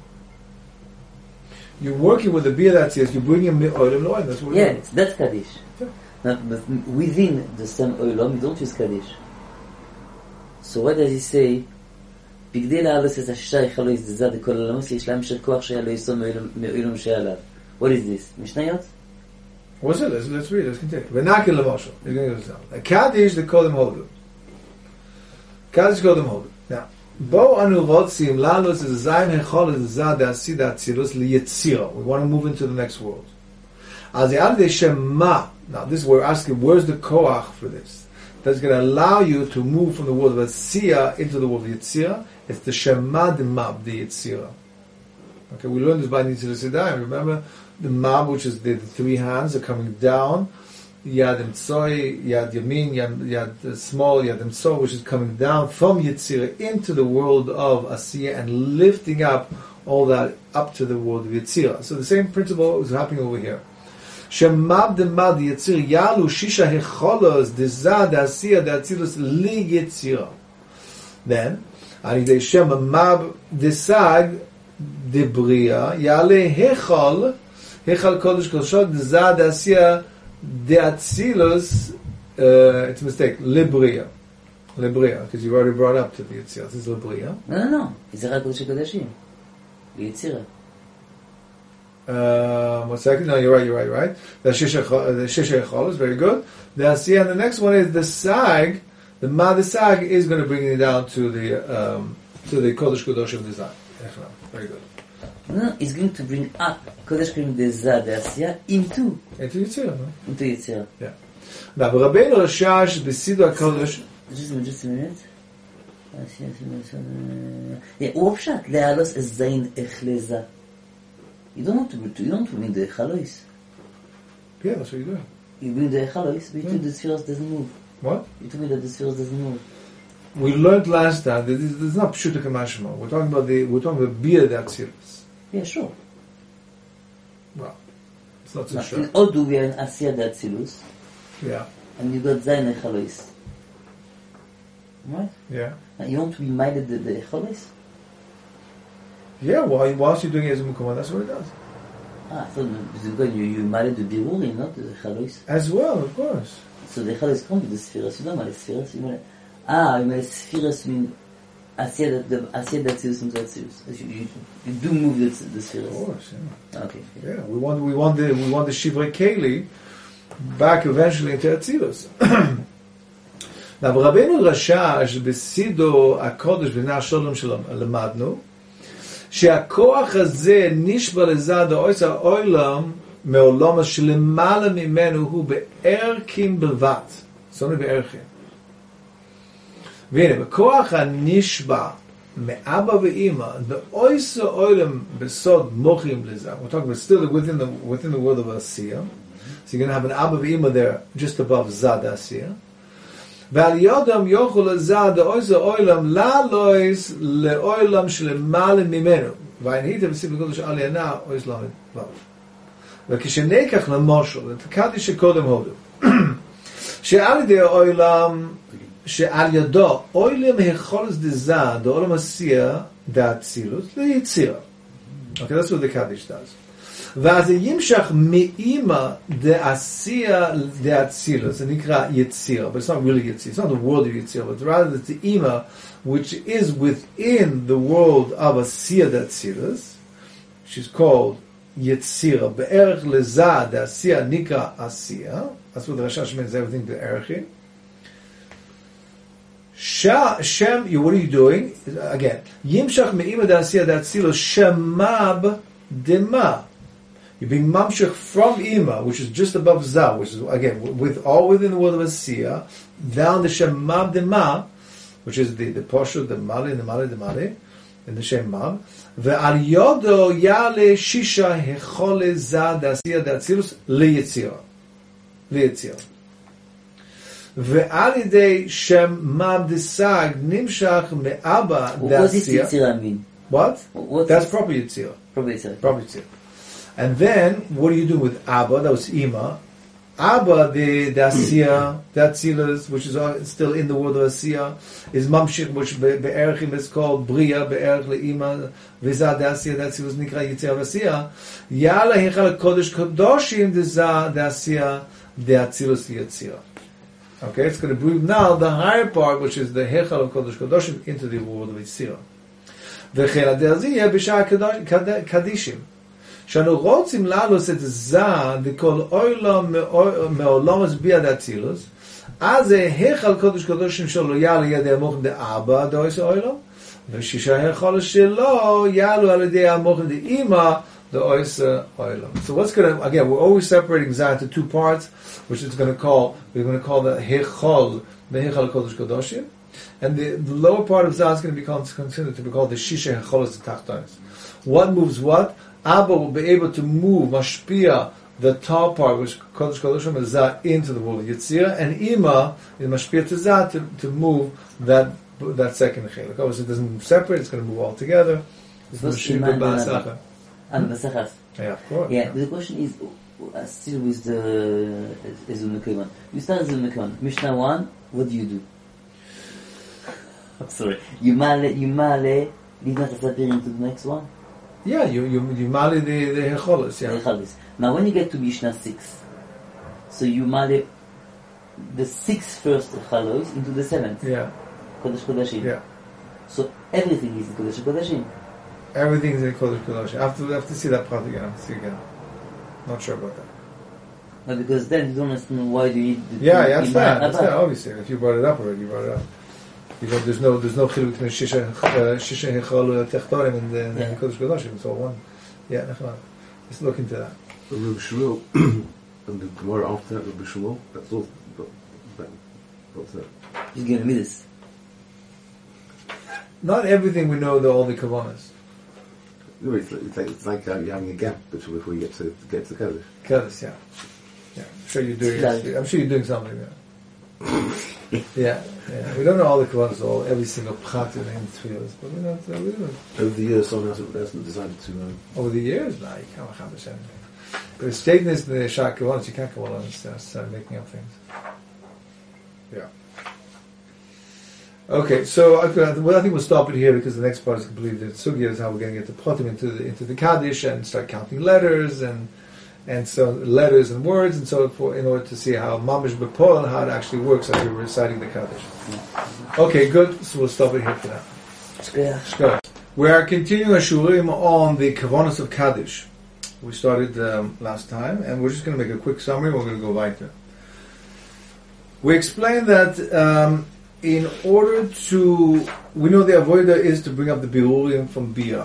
You're working with the beer that says you're bringing mi oilam le oilam. That's what yeah, we're doing. it's that Kaddish. Yeah. Now, but within the same Olam, you don't use Kaddish. So what does he say? בגדי לעלות את השישה יחלו הזדזה דכל עולמוס, יש להם של כוח שהיה לא יסוד מאילום שהיה עליו. What is this? משניות? What's it? Let's, let's read. Let's continue. V'nakil l'moshel. You're going to go down. A Kaddish, they call them holdu. Kaddish call them holdu. Now, bo anu rotzim lalos is a zayin hechol is a zah da'asi da'atzilus liyetzira. We want to move into the next world. As the ad shema. Now, this we're asking, where's the koach for this? That's going to allow you to move from the world of Asiya into the world of Yetzirah. It's the Shema de Mab, the Yetzirah. Okay, we learned this by Nitzil Sedayim. Remember, the Mab, which is the, the three hands, are coming down. Yad Emtsoi, Yad Yamin, Yad, Yad Small, Yad Emtsoi, which is coming down from Yetzirah into the world of Asiya and lifting up all that up to the world of Yetzirah. So the same principle is happening over here. Shemab de mad yetzir yalu shisha hecholos de zah de asiya de atzilus li yetzira. Then, ani de shem mab de sag de bria yale hechol hechol kodesh koshot de zah de asiya de atzilus. Uh, it's a mistake. Libria, libria, because you already brought up to the yetzira. This is libria. No, no, no. זה רק קודש הקודשים. ליצירה. Uh, one second. No, you're right. You're right. You're right. The shisha, the shisha echol is very good. The asiya, and the next one is the sag. The ma the sag is going to bring you down to the um, to the kodesh kodoshim design. Very good. No, no, it's going to bring up Kodesh Kodesh Deza de Asiya into Into Yitzhak, no? into Yitzhak. Yeah. Now, Rabbeinu Rashash b'sidu HaKodesh. Just a minute, just a minute. Yeah, הוא פשט להעלוס את זין אכלזה. You don't want to do, you don't want to bring the Echalois. Yeah, that's what you're doing. You bring the Echalois, but you do the Spheros doesn't move. What? You told me that the Spheros doesn't move. we learned last time that this, this is not Pshuta Kamashma. We're talking about the we're talking about Bia Datzilus. Yeah, sure. Well, it's not so Now, sure. in Odu we are in Asiya Datzilus, Yeah, and you got Zayin Echalois. Right? yeah, Now, you want to be minded the, the Echalois? yeah. While whilst you're doing it as a Mukamah, that's what it does. Ah, so because you you minded the Birurim, not the Echalois. As well, of course. So the Echalois come with the Spheres. You don't mind the Spheres. You want ah, you mean the Spheres mean Asiya the Asiya Datzilus into Datzilus. You, you, you do move the the Of Spheres. course, yeah. Okay. Yeah, we want we want the we want the Shivrei Keli back eventually into Atzilus. Now, Rabbeinu Rashash בסידו הקודש בני השלום שלמדנו שהכוח הזה נשבע לזד האויס העולם מעולם שלמעלה ממנו הוא בערכים בלבד. זאת אומרת בערכים. והנה, בכוח הנשבע מאבא ואמא, באויס העולם בסוד מוחים לזה. We're talking about still within the, within the world of Asiya. So you're going to have an Abba ואמא there just above Zad Asiya. ועל יודם יוכל לזד האויס העולם לעלויס לעולם שלמעלה ממנו. והנהיתה בסיפור גודל שעל ינה אויס למד וו. וכשניקח למשל, את הקדיש שקודם הודו, שעל ידי העולם, שעל ידו, עולם יכולת דזד, העולם עשייה, דאצילוס, ליצירה. Okay, that's what the Kaddish does. ואז זה ימשך מאימא דעשייה דאצילוס, זה נקרא יצירה, but it's not really יצירה, it's not the world of יצירה, but rather it's the אימא, which is within the world of עשייה דאצילוס, she's called יצירה, בערך לזה דעשייה נקרא עשייה, that's what the Rashash means, everything בערכים. Shem, you, what are you doing? Again, Yimshach me'ima da'asiyah da'atzilus shemab dema. You're being mamshach from ima, which is just above za, which is again with all within the world of asiyah, down the shemab dema, which is the the poshu, the mali, the mali, the mali, and the shemab. Ve'al yodo yale shisha hechole za da'asiyah da'atzilus liyitzira, liyitzira. ועל ידי שם דסג נמשך מאבא What does דעשייה. Yitzira mean? What? What's That's this? proper Yitzira. Probably Yitzira. Proper Yitzira. And then, what do you do with Abba? That was Ima. Abba, the Dasiya, Datzilas, which is all- still in the world of Asiya, is Mamshich, which be- Be'erchim is called Bria, Be'erch le'ima, V'zah Dasiya, Datzilas Nikra Yitzira V'asiya. Yala Hechal Kodesh Kodoshim D'zah Dasiya, Datzilas Yitzira. Okay, it's going to move now the higher part, which is the Hechal of Kodesh Kodoshim, into the world of Yitzira. וכן הדרך זה יהיה בשעה קדישים. שאנו רוצים לעלות את זה לכל עולם מעולם ביד אצילוס, אז זה היכל קודש קודשים שלו יעלו ידי המוחם דאבא דאויס העולם, ושהיכל שלו יעלו על ידי המוחם דאמא דאויס העולם. So what's going to, again, we're always separating Zah into two parts, which is going to call, we're going to call the Hechol, the Hechal Kodesh Kodoshim, and the, the lower part of Zah is going to be considered to be called the Shisha Hecholos Tachtonis. What moves what? Abba will be able to move Mashpia, the top part, which Kodesh Kodoshim is Zah, into the world of Yitzira, and Ima is Mashpia to Zah to, to move that that second Chiluk. Obviously, it doesn't separate; it's going to move all together. It's What's Mashpia Iman Ba'asacha. And Masachas. Yeah, of course. Yeah, the question is uh, still with the Ezul Mekayman. You start Ezul Mekayman. Mishnah one, what do you do? I'm sorry. You male, you male, leave not disappear into the next one? Yeah, you you you mali the the Hecholos. Yeah. Echadis. Now when you get to Mishnah six, so you male the sixth first Echalois into the seventh. Yeah. Kodesh Kodashim. Yeah. So everything is in Kodesh Kodashim. Everything's in Kodesh Kodosh. I have to, I have to see that part again. I have to see again. Not sure about that. But because then you don't understand why do you need the Yeah, two yeah, that's Iman that. That's Abba. that. Obviously, if you brought it up already, you brought it up. You know, there's no, there's no chiluk between shisha, uh, shisha hechol techtorim and the, and the Yeah. Kodesh Kodoshim. It's all one. Yeah, nachman. Let's look into that. Rabbi Shmuel, and the Gemara after that, Rabbi Shmuel, that's all. But, but, what's that? He's giving me this. Not everything we know, the all the kavanas. No, it's like, it's like, it's like uh, you're having a gap between before you get to get to Kaddish. Kaddish, yeah. Yeah, I'm sure you're doing. Like- I'm sure you're doing something there. Yeah, yeah. We don't know all the kavanas, all every single prat in the tefillas, but we don't. Uh, we don't. Over the years, someone hasn't, hasn't decided to. Um, Over the years, now you can't machamish anything. But it's stating this in the Shah Kavanas, you can't go on and start, start making up things. Yeah. Okay, so I, well, I think we'll stop it here because the next part is completely the sugya is how we're going to get the pratim into the into the kaddish and start counting letters and and so letters and words and so forth in order to see how mamish b'pol how it actually works as you're reciting the kaddish. Okay, good. So we'll stop it here for now. Shkoyach. We are continuing our shurim on the kavanos of kaddish. We started um, last time, and we're just going to make a quick summary. We're going to go weiter. We explained that. Um, In order to, we know the avodah is to bring up the birurim from bia.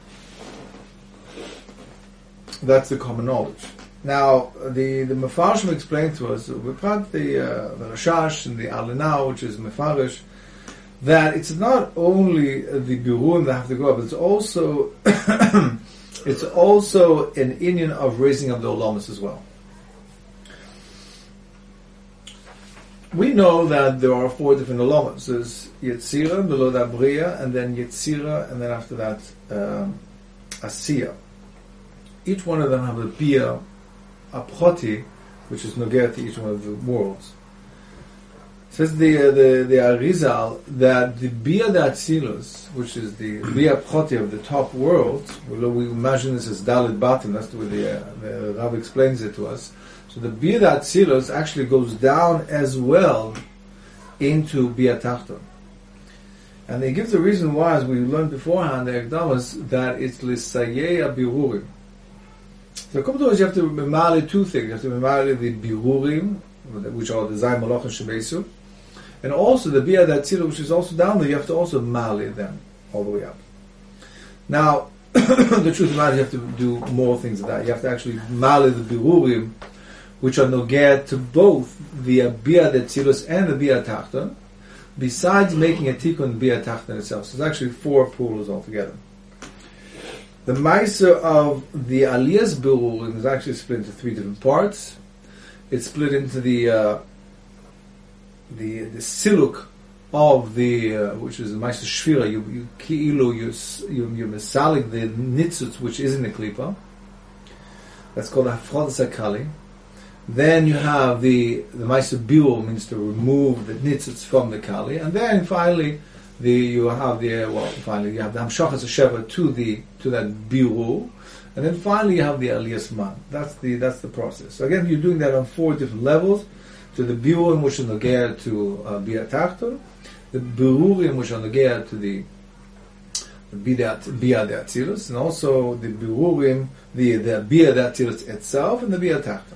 That's the common knowledge. Now, the the Mefarshim explained to us, we brought the uh, the Rashash and the Alinau, which is Mefarish, that it's not only the birurim that have to go up, it's also it's also an inyan of raising up the olamas as well. We know that there are four different olamas. There's Yetzira, below that Bria, and then Yetzira, and then after that um, Asiya. Each one of them have a Bia, a Proti, which is Nogea to each one of the worlds. Says the uh, the the Arizal that the Bia de Atzilus, which is the Bia Proti of the top world, we imagine this as Dalit Batim, that's the way the, uh, the Rav explains it to us. So the Bia Atzilus actually goes down as well into Bia Tachton. And he gives the reason why, as we learned beforehand, the Ekdamas, that it's L'Sayei Birurim. So come to us, you have to remember two things. You have to remember the Birurim, which are the Zay Malach and Shemesu, and also the Bia Atzilus, which is also down there, you have to also mali them all the way up. Now, the truth of the matter, you have to do more things than that. You have to actually mali the Birurim, which are nogea to both the Bia Atzilus and the Bia Tachton, besides making a tikkun Bia Tachton itself. So there's actually four pools altogether. The Meiser of the Aliyah's Birurim is actually split into three different parts. It's split into the uh, the the Siluk of the, uh, which is the Meiser Shvira, you you ki'ilu, you you you mesalik the nitzutz, which is in the klipa. That's called the Hafrodas HaKali. Then you have the the Meiser Biur, means to remove the nitzutz from the kali, and then finally the you have the well finally you have the Hamshachas Sheva to the to that biur, and then finally you have the Aliyas Man. That's the that's the process. So again, you're doing that on four different levels: to the biurim which are nogea to uh, Bia Tachton, the biurim which are nogea to the Bia de Atzilus, and also the biurim the the Bia de Atzilus itself and the Bia Tachton.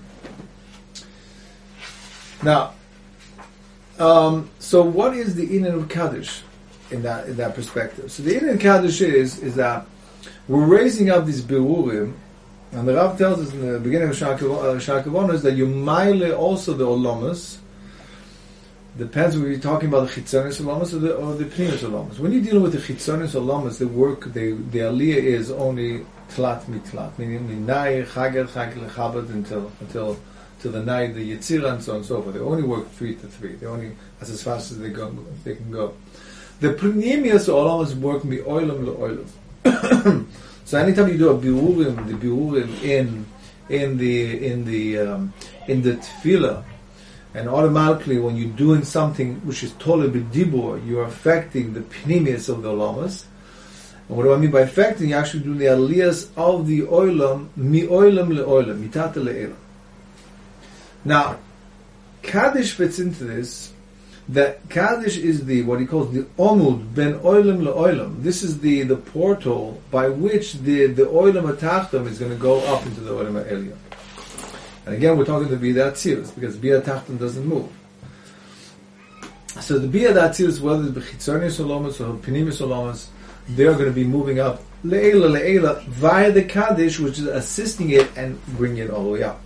Now, um, so what is the Inyan of Kaddish in that in that perspective? So the Inyan of Kaddish is is that we're raising up these birurim, and the Rav tells us in the beginning of Shah Kavanos that you maile also the olamas. Depends whether you're talking about the chitzonis olamas or the or the pnimis olamas. When you're dealing with the chitzonis olamas, the work the the aliyah is only tlat mitlat, meaning minay chager chager lechabad until until. to the night, the Yetzirah, and so on and so forth. They only work three to three. They only, that's as fast as they go, they can go. The Pnimius Olam work mi oilam le'olam. So anytime you do a biurim, the biurim in in the in the um, in the tefillah, and automatically when you're doing something which is totally b'dibur, you're affecting the Pnimius of the olamas. And what do I mean by affecting? You're actually doing the aliyas of the oilam mi oilam le'olam, mitata le'elam. Now, Kaddish fits into this, that Kaddish is the, what he calls the Omud, ben Oilam le'oilam. This is the, the portal by which the, the Oilam HaTachton is going to go up into the Oilam HaElyon. And again, we're talking to Bia Atzilus, because Bia Tachton doesn't move. So the Bia Atzilus, whether it's B'chitzonis Olamas or Pnimis Olamas, they're going to be moving up le'ela le'ela via the Kaddish, which is assisting it and bringing it all the way up.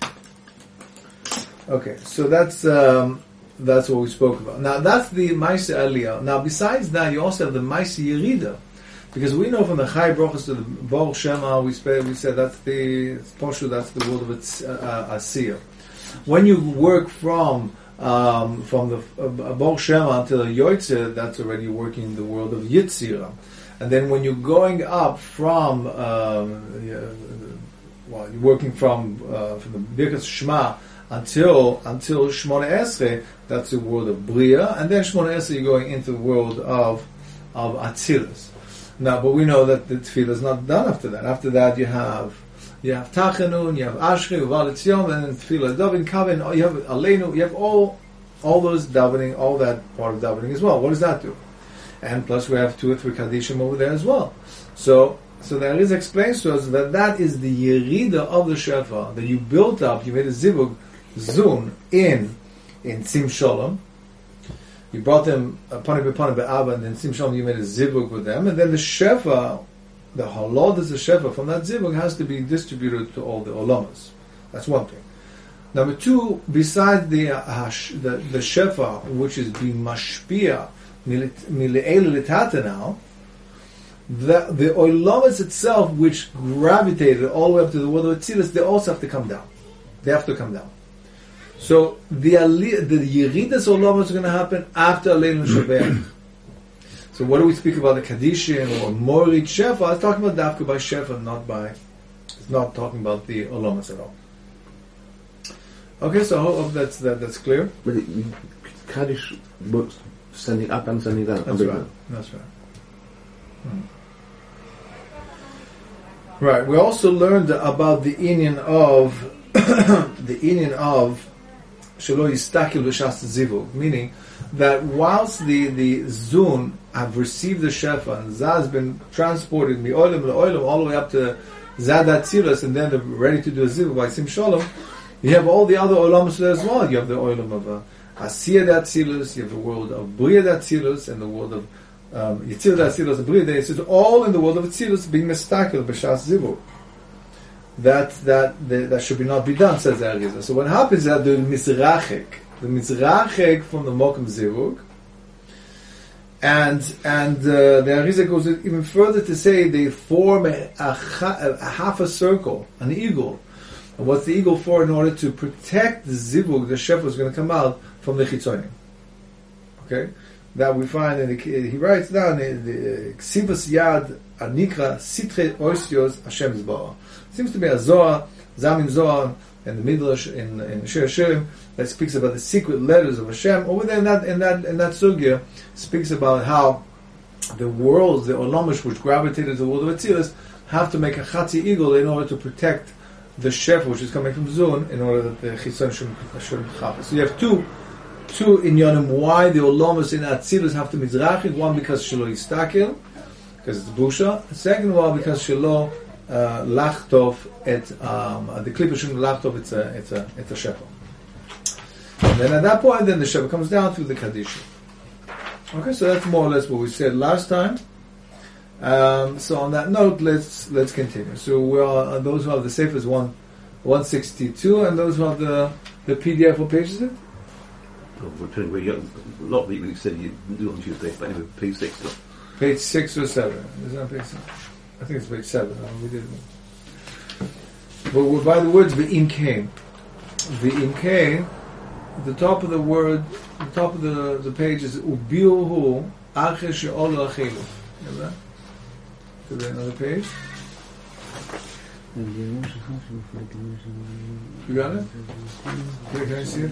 Okay, so that's um, that's what we spoke about. Now that's the Maisa Aliyah. Now besides that, you also have the Maisa Yerida, because we know from the Chai Brochus to the Baruch Shema, we said we said that's the Poshu, that's the world of its uh, Asiyah. When you work from um, from the uh, Baruch Shema until Yoitze, that's already working in the world of Yitzira. And then when you're going up from, um, yeah, well, you're working from uh, from the Birkas Shema until until Shmona Esrei, that's the world of Bria, and then Shmona Esrei you're going into the world of of Atzilus. Now, but we know that the Tefillah is not done after that. After that, you have you have Tachanun, you have Ashri, Uval Etzion, and then Tefillah Davin Kavin. You have Aleinu. You have all all those davening, all that part of davening as well. What does that do? And plus, we have two or three Kadishim over there as well. So, so the Arizal explains to us that that is the Yerida of the Shefa that you built up. You made a zivug zun in in Sim Shalom. You brought them upon upon be'aba, and then Sim Shalom you made a zivug with them, and then the Shefa, the halod is the Shefa from that zivug has to be distributed to all the olamas. That's one thing. Number two, besides the uh, the, the Shefa, which is being mashpia mile'elu litata now, the the olamas itself, which gravitated all the way up to the world of Atzilus, they also have to come down. They have to come down. So the the Yeridas olamas are going to happen after Aleinu Shabbat. So what do we speak about the Kadishin or Morit Shefa? I was talking about Dafka by Shefa, not by. It's not talking about the olamas at all. Okay, so I hope that's that, that's clear. But it, Kaddish works sending up and sending down. That's right. That's right. Hmm. Right. We also learned about the inyan of the inyan of Shelo Yistakil B'Shas Zivug, meaning that whilst the the Zun have received the Shefa and Zah has been transported mi'olim le'olim all the way up to Zad Atzilus, and then they're ready to do a Zivug by Sim Shalom. You have all the other olamas there as well. You have the olam of uh, Asiyah Atzilus, you have the world of Bria Atzilus, and the world of um, Yitzir Atzilus and Bria. It's all in the world of Atzilus being mistakil b'shas zivug. That that that, that should be not be done, says the Arizal. So what happens is that the mizrachik, the mizrachik from the mokum zivug, and and uh, the Arizal goes even further to say they form a, a, a half a circle, an eagle. And what's the eagle for? In order to protect the zivug, the shefa is going to come out from the chitzonim. Okay, that we find in the, he writes down in the Ksivas Yad Anikra Sitre Oisios Hashem Zbara. Seems to be a Zohar, Zamin Zohar, and the Midrash in in Shir Shirim that speaks about the secret letters of Hashem. Over there in that in that in that sugya speaks about how the worlds, the olamish which gravitated to the world of Atzilus, have to make a chatzi eagle in order to protect the shefa which is coming from Zun, in order that the chitzon shouldn't chafetz. So you have two two inyanim why the olamas in Atzilus have to mizrachik. One because shelo yistakil, because it's busha. The second one because shelo uh, lachtov et um, the klipa shouldn't lachtov. It's a it's a it's a shefa. And then at that point, then the shefa comes down through the kaddish. Okay, so that's more or less what we said last time. Um, so on that note, let's let's continue. So we are uh, those who have the Sefer is one one sixty two, and those who have the the P D F. What page is it? Oh, we're telling you, a lot of people you said you do on Tuesday, but anyway, page six. So. Page six or seven? Is that page six? I think it's page seven. No, we did. But we're by the words Ve'im Kain. Ve'im Kain. The top of the word, the top of the the page is Ubiuhu Acher She'olu Achilu. Remember that? To the another page. You got it? Here, can I see it?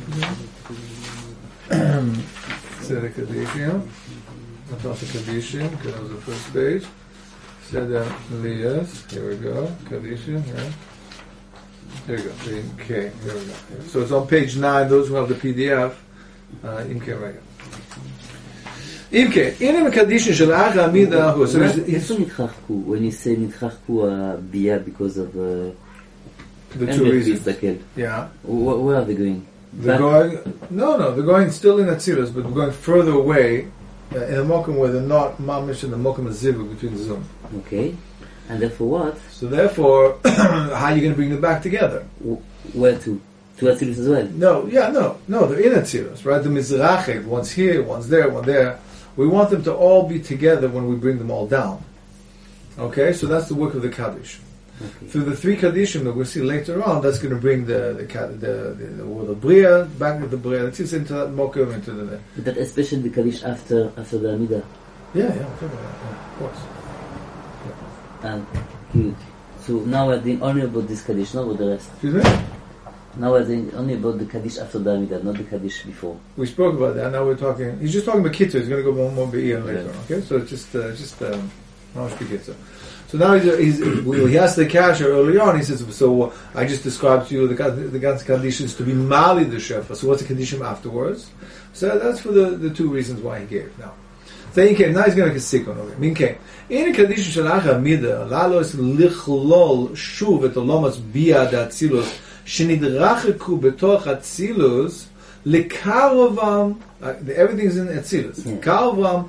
Seder Kadishim. Atasa Kadishim, because that was the first page. Seder Liyas. Here we go. Kadishim, yeah. There we go. Okay, here we go. So it's on page nine. Those who have the P D F, uh, Imke Rega. Imke, in Kadishin Shel Acha Amida. So איפה נתחחקו? When you say נתחחקו ביאה because of uh, the two reasons. Yeah. Where, where are they going? They're going. No, no, they're going still in Atzilus, but they're going further away uh, in a mokum where they're not mamish in the mokum azivuk between the zone. Okay. And therefore what? So therefore, how are you going to bring them back together? Where to? To Atzilus as well? No, yeah, no, no, they're in Atzilus, right? The Mizrachim, one's here, one's there, one there. We want them to all be together when we bring them all down. Okay, so that's the work of the Kaddish. Okay. Through the three Kadishim that we'll see later on, that's going to bring the the the, the, the, the world of Bria back with the Bria. That is into that Mokum, into the. But that especially the Kaddish after after the Amida. Yeah, yeah, I'll talk about that, yeah, of course. And good. So now we're doing only about this Kaddish, not about the rest. Excuse me? Now we're doing only about the Kaddish after the Amida, not the Kaddish before. We spoke about that. Now we're talking. He's just talking about Kitzur. He's going to go more more Be'ir later. Yeah. Okay, so it's just uh, just um, Mamash Kitzur. So now he's, he's we, he asked the Kasha early on. He says, "So I just described to you the the Gans conditions to be Mali the Shefa. So what's the condition afterwards?" So that's for the, the two reasons why he gave. Now, so he came. Now he's going to get over. Min came. In a condition shalach amida lalos lichlol shuv et olomas bia datzilus shenidracheku betoch atzilus lekarovam. Everything's in atzilus. Karovam.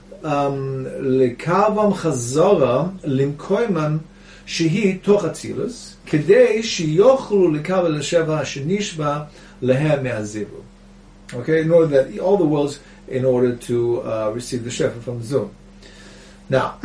לקרבם חזורה למקוימם שהיא תוך אצילוס כדי שיוכלו לקבל השבע שנשבע להם מהזיווג. Okay, in order that all the worlds in order to uh, receive the shefa from the zone. Now,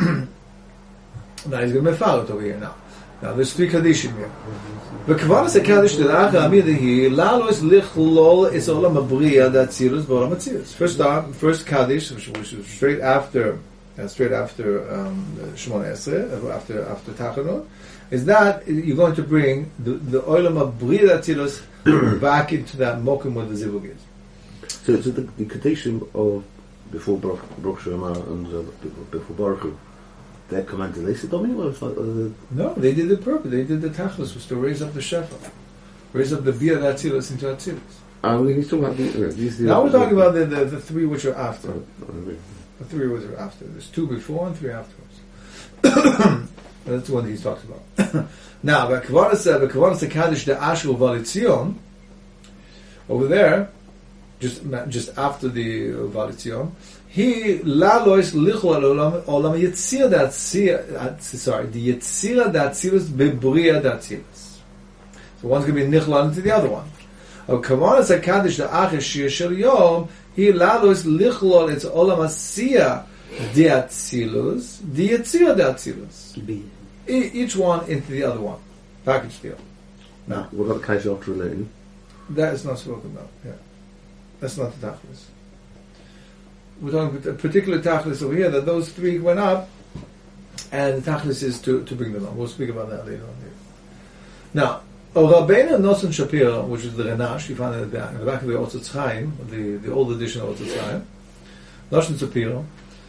now he's going to mefar it over here now. Now there's three kadishim here. וכבונס הקדיש דרך העמידה היא לעלוס לכלול את עולם הבריאה דאצילוס בעולם אצילוס. First start, first kaddish, which, which is straight after, uh, straight after um, Shemona Esrei, after after Tachanun, is that you're going to bring the the olam abria datzilus back into that mokum where the zivug is. So, so the, the kadishim of before Baruch Shema and uh, before Baruch Hu, they commanded they said, Domini, was like, uh, no, they did it purpose. They did the tachlis was to raise up the shefa, raise up the bia datzilus into atzilus. Uh, we still have the, uh, these, now we're talking about the, the the three which are after. Oh, okay. The three which are after. There's two before and three afterwards. That's the one he's talked about. Now, the Kavanas Kaddish the Ashur Valitzion over there, just just after the Valitzion. He lalois lichol olam olam yitzir that sorry the yitzira that tzilus bebria that tzilus. So one's going to be nichlal into the other one. Of kavanas hakadish the achish shir shel yom he lalois lichlol it's olam asiya de tzilus the yitzira that tzilus. Each one into the other one. Package deal. Now, what about the case after relating? That is not spoken about. Yeah, that's not the tachlis. We're talking about a particular tachlis over here, that those three went up, and the tachlis is to, to bring them up. We'll speak about that later on. Now, Rabbeinu Nosson Shapira, which is the Renash, you find it in the back, in the back of the Otzotz Chaim, the, the old edition of Otzotz Chaim, Nosson Shapira,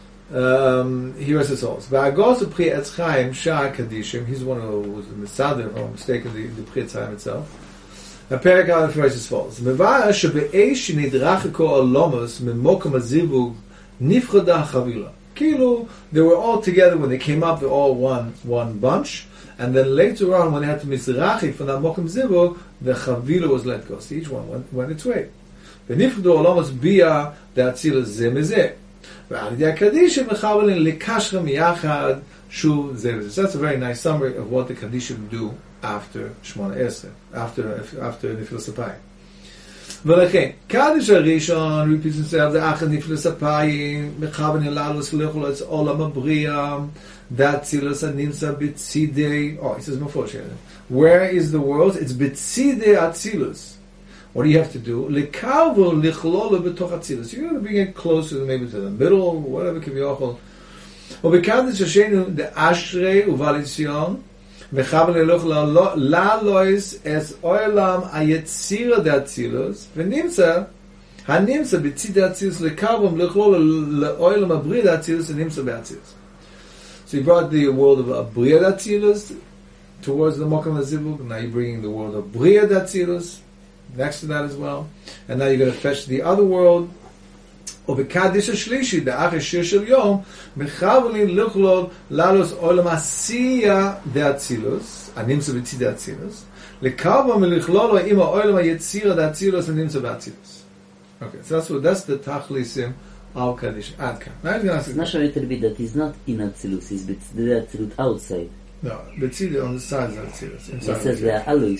um, he writes as follows. V'agos Pri Etz Chaim Shah Kadishim, he's the one who was in the Sadr, if I'm mistaken, the, the Pri Etz Chaim itself. הפרק א' writes as follows. מבאר שבאש שנדרחקו הלומוס ממוקם הזיווג נפרדה החבילה. כאילו, they were all together when they came up, they all one one bunch, and then later on when they had to mizrachi from that mokum zivug, the chavila was let go. So each one went, went its way. ונפרדו הלומוס ביה דאצילוס זה מזה. ועל ידי הקדישים מחבלים לקשרם יחד שוב זה וזה. So that's a very nice summary of what the Kadishim do after Shemona Esrei, after after Niflas Apayim. ולכן, קדיש הראשון repeats himself, the אחר נפלס אפיים, מכוון ללוס לכלול את עולם הבריאה, דאצילוס הנמצא בצידי, oh, he says מפורש, where is the world? It's בצידי אצילוס. What do you have to do? לקרבו לכלולו בתוך אצילוס. You're going to bring it closer, maybe to the middle, whatever כביכול. ובקדיש השני, דאשרי ובליציון, וכבל הלוך ללויס את עולם היצירה דאצילוס, ונמצא, הנמצא בצד דאצילוס לקרבם לכלול לעולם הבריא דאצילוס, ונמצא באצילוס. So you brought the world of Abriya Datzilus towards the Mokum HaZivug, now you're bringing the world of Briya Datzilus next to that as well, and now you're going to fetch the other world, ובקדיש השלישי, דאחר שיר של יום, מכוונים לכלול לעלות עולם עשייה דאצילוס, הנמצא בצד האצילוס, לקרבם ולכלולו עם העולם היצירה דאצילוס, הנמצא באצילוס. Okay, so that's what, that's the tachlisim of Kaddish. Ad kan. Now he's going to ask it's not a little bit that he's not in Atzilus, he's the Atzilut outside. No, b'tzid on the sides of Atzilus. He says they are always.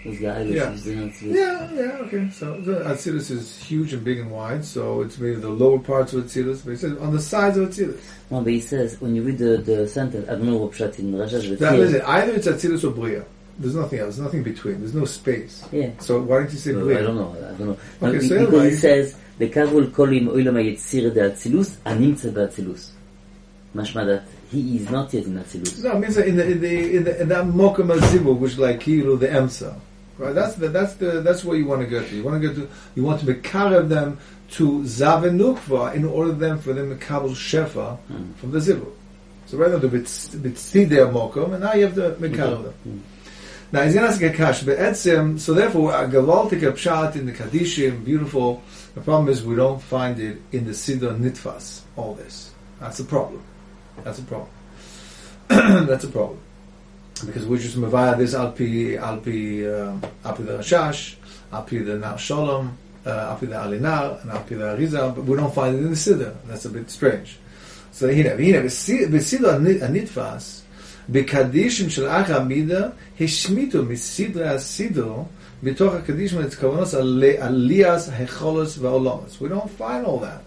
Is the Eilish Yeah. is the Atzilus. Yeah, yeah, okay. So the Atzilus is huge and big and wide, so it's maybe the lower parts of Atzilus, but he says on the sides of Atzilus. No, but he says, when you read the, the sentence, I don't know what Pshat in Rashash, That but is here, it. Either it's Atzilus or Bria. There's nothing else. There's nothing between. There's no space. yeah. So why don't you say No, Bria? I don't know, I don't know. No, Okay, be- so because anyway- he says, Bekavul kolim oilam hayetzir de Atzilus, animtze b'Atzilus. Mashma that he is not yet in Atzilus. No, it means that in the in the in, the, in that mokum azivul, which is like kilu the emsa, right? That's the that's the that's what you want to go to. You want to go to you want to mekarev them to zav and nukva in order them for them to kabel shefa Mm. from the zivul. So right now the bitzi their mokum, and now you have to mekarev them. Mm. Now he's going to ask a kash, but etzim. So therefore, a gavaltik pshat in the kadishim, beautiful. The problem is we don't find it in the siddur nitfas. All this, that's a problem. That's a problem. That's a problem because we're just mavaya this alpi alpi uh, alpi the Rashash, alpi the Nar Shalom, uh, alpi the Alinar, and alpi the Arizal, but we don't find it in the siddur. That's a bit strange. So hina hina b'siddur anitfas b'kadishim shel acha mida hishmitu misidra siddur b'toch hakadishim et kavanos aliyas hecholos va'olamos. We don't find all that.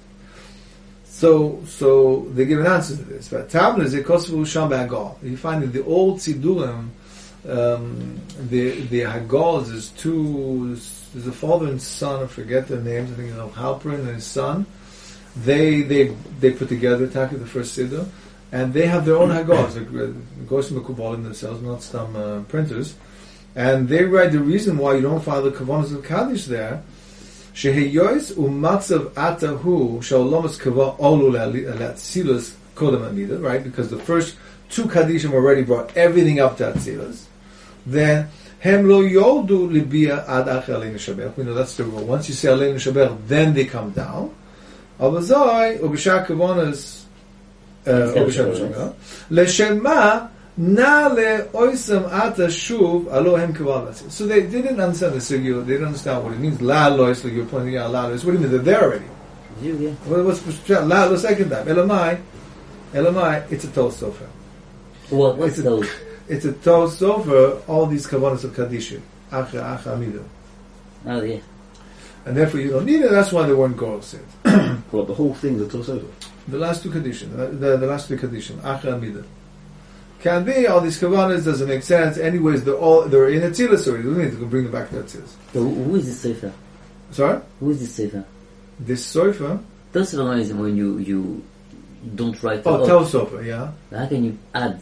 So, so they give an answer to this. But Talmud is a Kosovo Sham Hagal. You find in the old Sidurim, um, the the Hagals is two. There's a father and son. I forget their names. I think it's Halperin and his son. They they they put together Taki the first Siddur, and they have their own Hagals. They're Gosim Kubalim themselves, not some uh, printers, and they write the reason why you don't find the Kavanas of Kaddish there. Sheheyois umatzav atahu shalomos kava olu le'atzilus kodem amida, right? Because the first two kadishim already brought everything up to atzilus. Then hem lo yodu libia ad acher aleinu shabech. We know that's the rule. Once you say aleinu shabech, then they come down. Avazai ubishak kavonas ubishak shabech leshema na le'oisam ata shuv alohem kavalas. So they didn't understand the sugya. They didn't understand what it means. La lois, like you're pointing out. La lois. What do you mean? They're there already. You, yeah. What- What's la lois second time? Elamai, elamai. It's a toast sofer. What, what's It's a- those? It's a toast over all these kavanas of kadishim. Acha acha amidah. Oh, yeah. And therefore you don't need it. That's why they weren't gorset. Well, the whole thing's a toss over. The last two kadishim. The, the, the last two kadishim. Acha amidah. Can be all these kavanas doesn't make sense. Anyways, they're all they're in Atzilus already. We need to bring them back to Atzilus. So who who is this Sefer? Sorry, Who is this Sefer? this sofa. Those are the ones when you, you don't write Oh, out. tell sofa. Yeah, How can you add?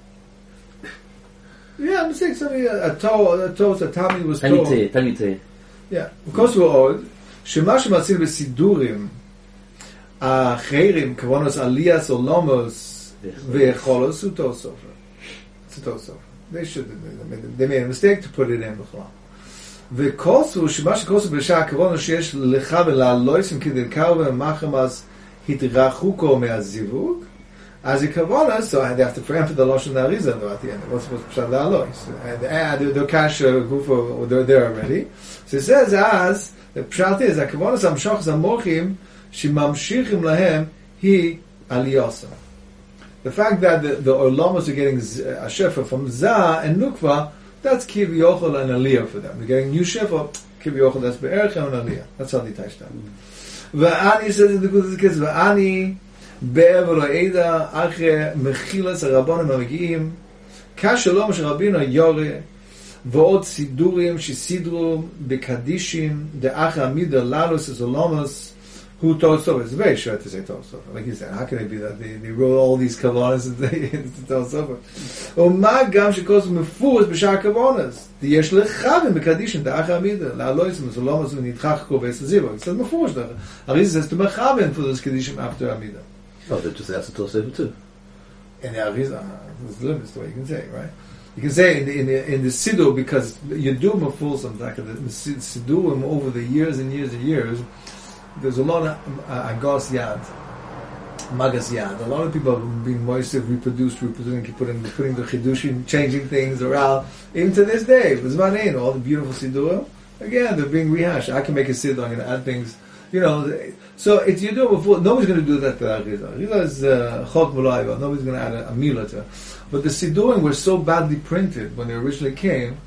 yeah. I'm saying something. A, a toe, a toe, a tummy was toe. Talmite, Talmite. Yeah, of course we're old. שמה שמציעים בסידורים האחרים, כוונוס עליאס או לומוס ויכולוס, הוא תו סופר. It's a תו סופר. They should, they made a mistake to put it in בכלל. וכוסו, שמה שכוסו בשעה כוונוס שיש לך ולעלויסים כדי קרו ומחמס התרחוקו מהזיווג, אז הכוונוס, so they have to frame for the Lashon Arizal though at the end. What's supposed to be the Alois? And the cash group, they're there already. So it says as, the pshat is, הכוונוס המשוך המוחים שממשיכים להם היא עליוסה. The fact that the, the Olamos are getting a shefa from Zah and Nukva, that's Kiv Yochel and Aliyah for them. They're getting new shefa, Kiv Yochel, that's Be'ercha and Aliyah. That's how they touch that. Va'ani says in the good of the kids, Va'ani be'ever ha'eda ache mechilas ha'rabonim ha'megi'im kashalom sh'rabino yore va'od sidurim shesidru be'kadishim de'ache amida lalus es Olamos who told Sofer. It's very short to say told Sofer. Like you said, how can it be that they, they wrote all these kavanas and they to tell Sofer? Oma gam shekos mefurus b'shar kavanas. Diyesh lechavim b'kadishin da'ach amida la'aloisim zolomas v'nitchach koves zivog. It says mefurus there. Arizal says to mechavim for those kadishim after amida. Oh, they just asked to toss over too. And the Arizal, there's limits to what you can say, right? You can say in the in the, in the Siddur because you do mefurus like the Siddurim over the years and years and years. There's a lot of uh, Agos Yad, Magas Yad. A lot of people have been moistened, reproduced, reproducing, putting, putting the Chidushim, changing things around. Even to this day, it was Manein, all the beautiful Siddurim. Again, they're being rehashed. I can make a Siddur, I'm going to add things. You know, so it's you do it before. Nobody's going to do that to Arizal. Arizal is Chok Mulayva. Nobody's going to add a, a Milah to it. But the Siddurim were so badly printed when they originally came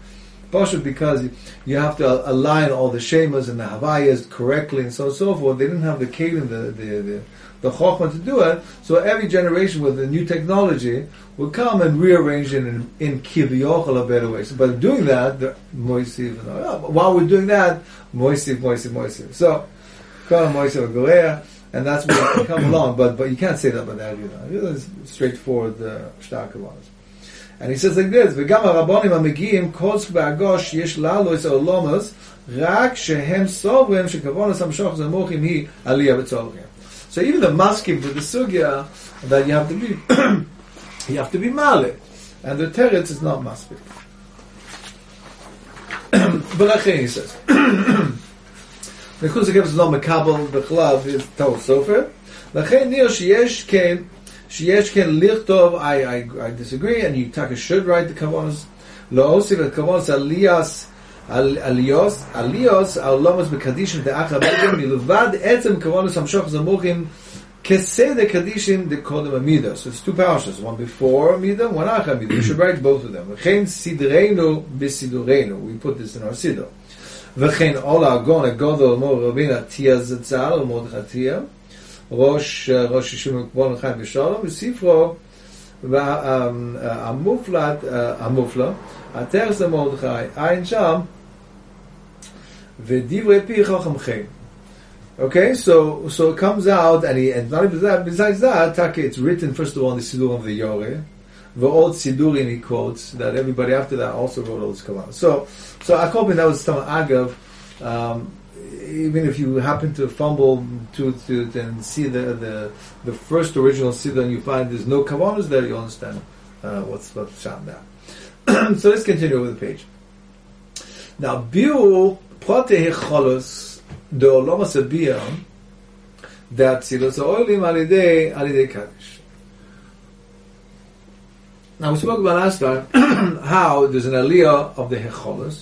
Pasha, because you have to align all the shemas and the havayas correctly and so on and so forth. They didn't have the kelim, the the the, the chokhmah to do it. So every generation with the new technology will come and rearrange it in in kivyochel a better way. So by doing that, the moisiv. While we're doing that, moisiv, moisiv, moisiv. So kol moisiv goreah, and that's what come along. But but you can't say that about that either. It's straightforward uh, stark ones. And he says like this: "V'gam harabonim hamegiyim kol ba'agosh yesh lalu es olamas rak shehem sovrim shekavonas hamshoch zamochim hi aliyah b'tzolchim." So even the maskim to the sugya that you have to be you have to be male, and the teretz is not maspik. V'lachein he says, because it gives no mekabel b'chlav is tov sofer. Lachein nir sheyesh ken. Sheyesh ken lichtov, I, I, I disagree, and you taka should write the kavanos. Lo osiv et kavanos aliyas, aliyos, aliyos, al-lomas bekadishim de'acha begim, miluvad etzem kavanos hamshoch zamuchim, keseh de kadishim de kodem amida. So it's two parashas, one before amida, one acha amida. You should write both of them. V'chein sidreinu b'sidurenu. We put this in our siddur. V'chein ola agon agodol mor rabina tia zatzal, or mordechai tia. ראש ראש ישיבה כבון חיים בשלום בספרו המופלט המופלא התרס מרדכי עין שם ודברי פי חכמכם. Okay, so so it comes out, and he and not even that, besides that, Taka, it's written first of all in the Sidur of the Yore, the old Sidurin he quotes that everybody after that also wrote all this Kabbalah. So so I hope that was some agav. Um, Even if you happen to fumble to, to, to and see the, the the first original siddur and you find there's no kavanos there, you understand uh, what's what's sham there. So let's continue with the page. Now, biu prote hecholos de olamas abia that silos oilim alidei alidei kaddish. Now we spoke about last time how there's an aliyah of the hecholos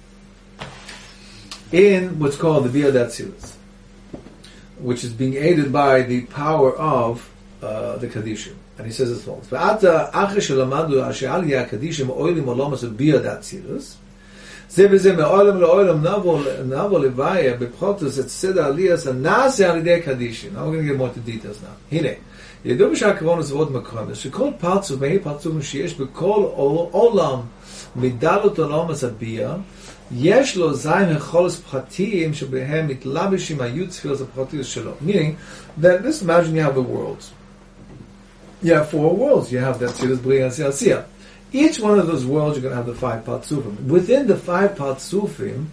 in what's called the Biyad Atzilus, which is being aided by the power of uh, the Kadishim. And he says as follows: "V'ata achar shelamadu she'al yeh Kadishim oilim olamas of Biyad Atzilus, ze v'ze me'olam le'olam navo navo levaya b'pchotos et seder aliyas anase alidei Kadishim." Now we're going to get more to details now. Hine yedu b'shar kavonos v'od makomis shekol partzuf mehi partzuf sheyesh b'kol olam midalot olamas abiyah. יש לו זין החולס פרטיים שבהם מתלבשים היו תפילות הפרטיות שלו. Meaning that, let's imagine you have a world. You have four worlds. You have that Tzilas Bria and Tzilas. Each one of those worlds you're going to have the five Partsufim. Within the five Partsufim,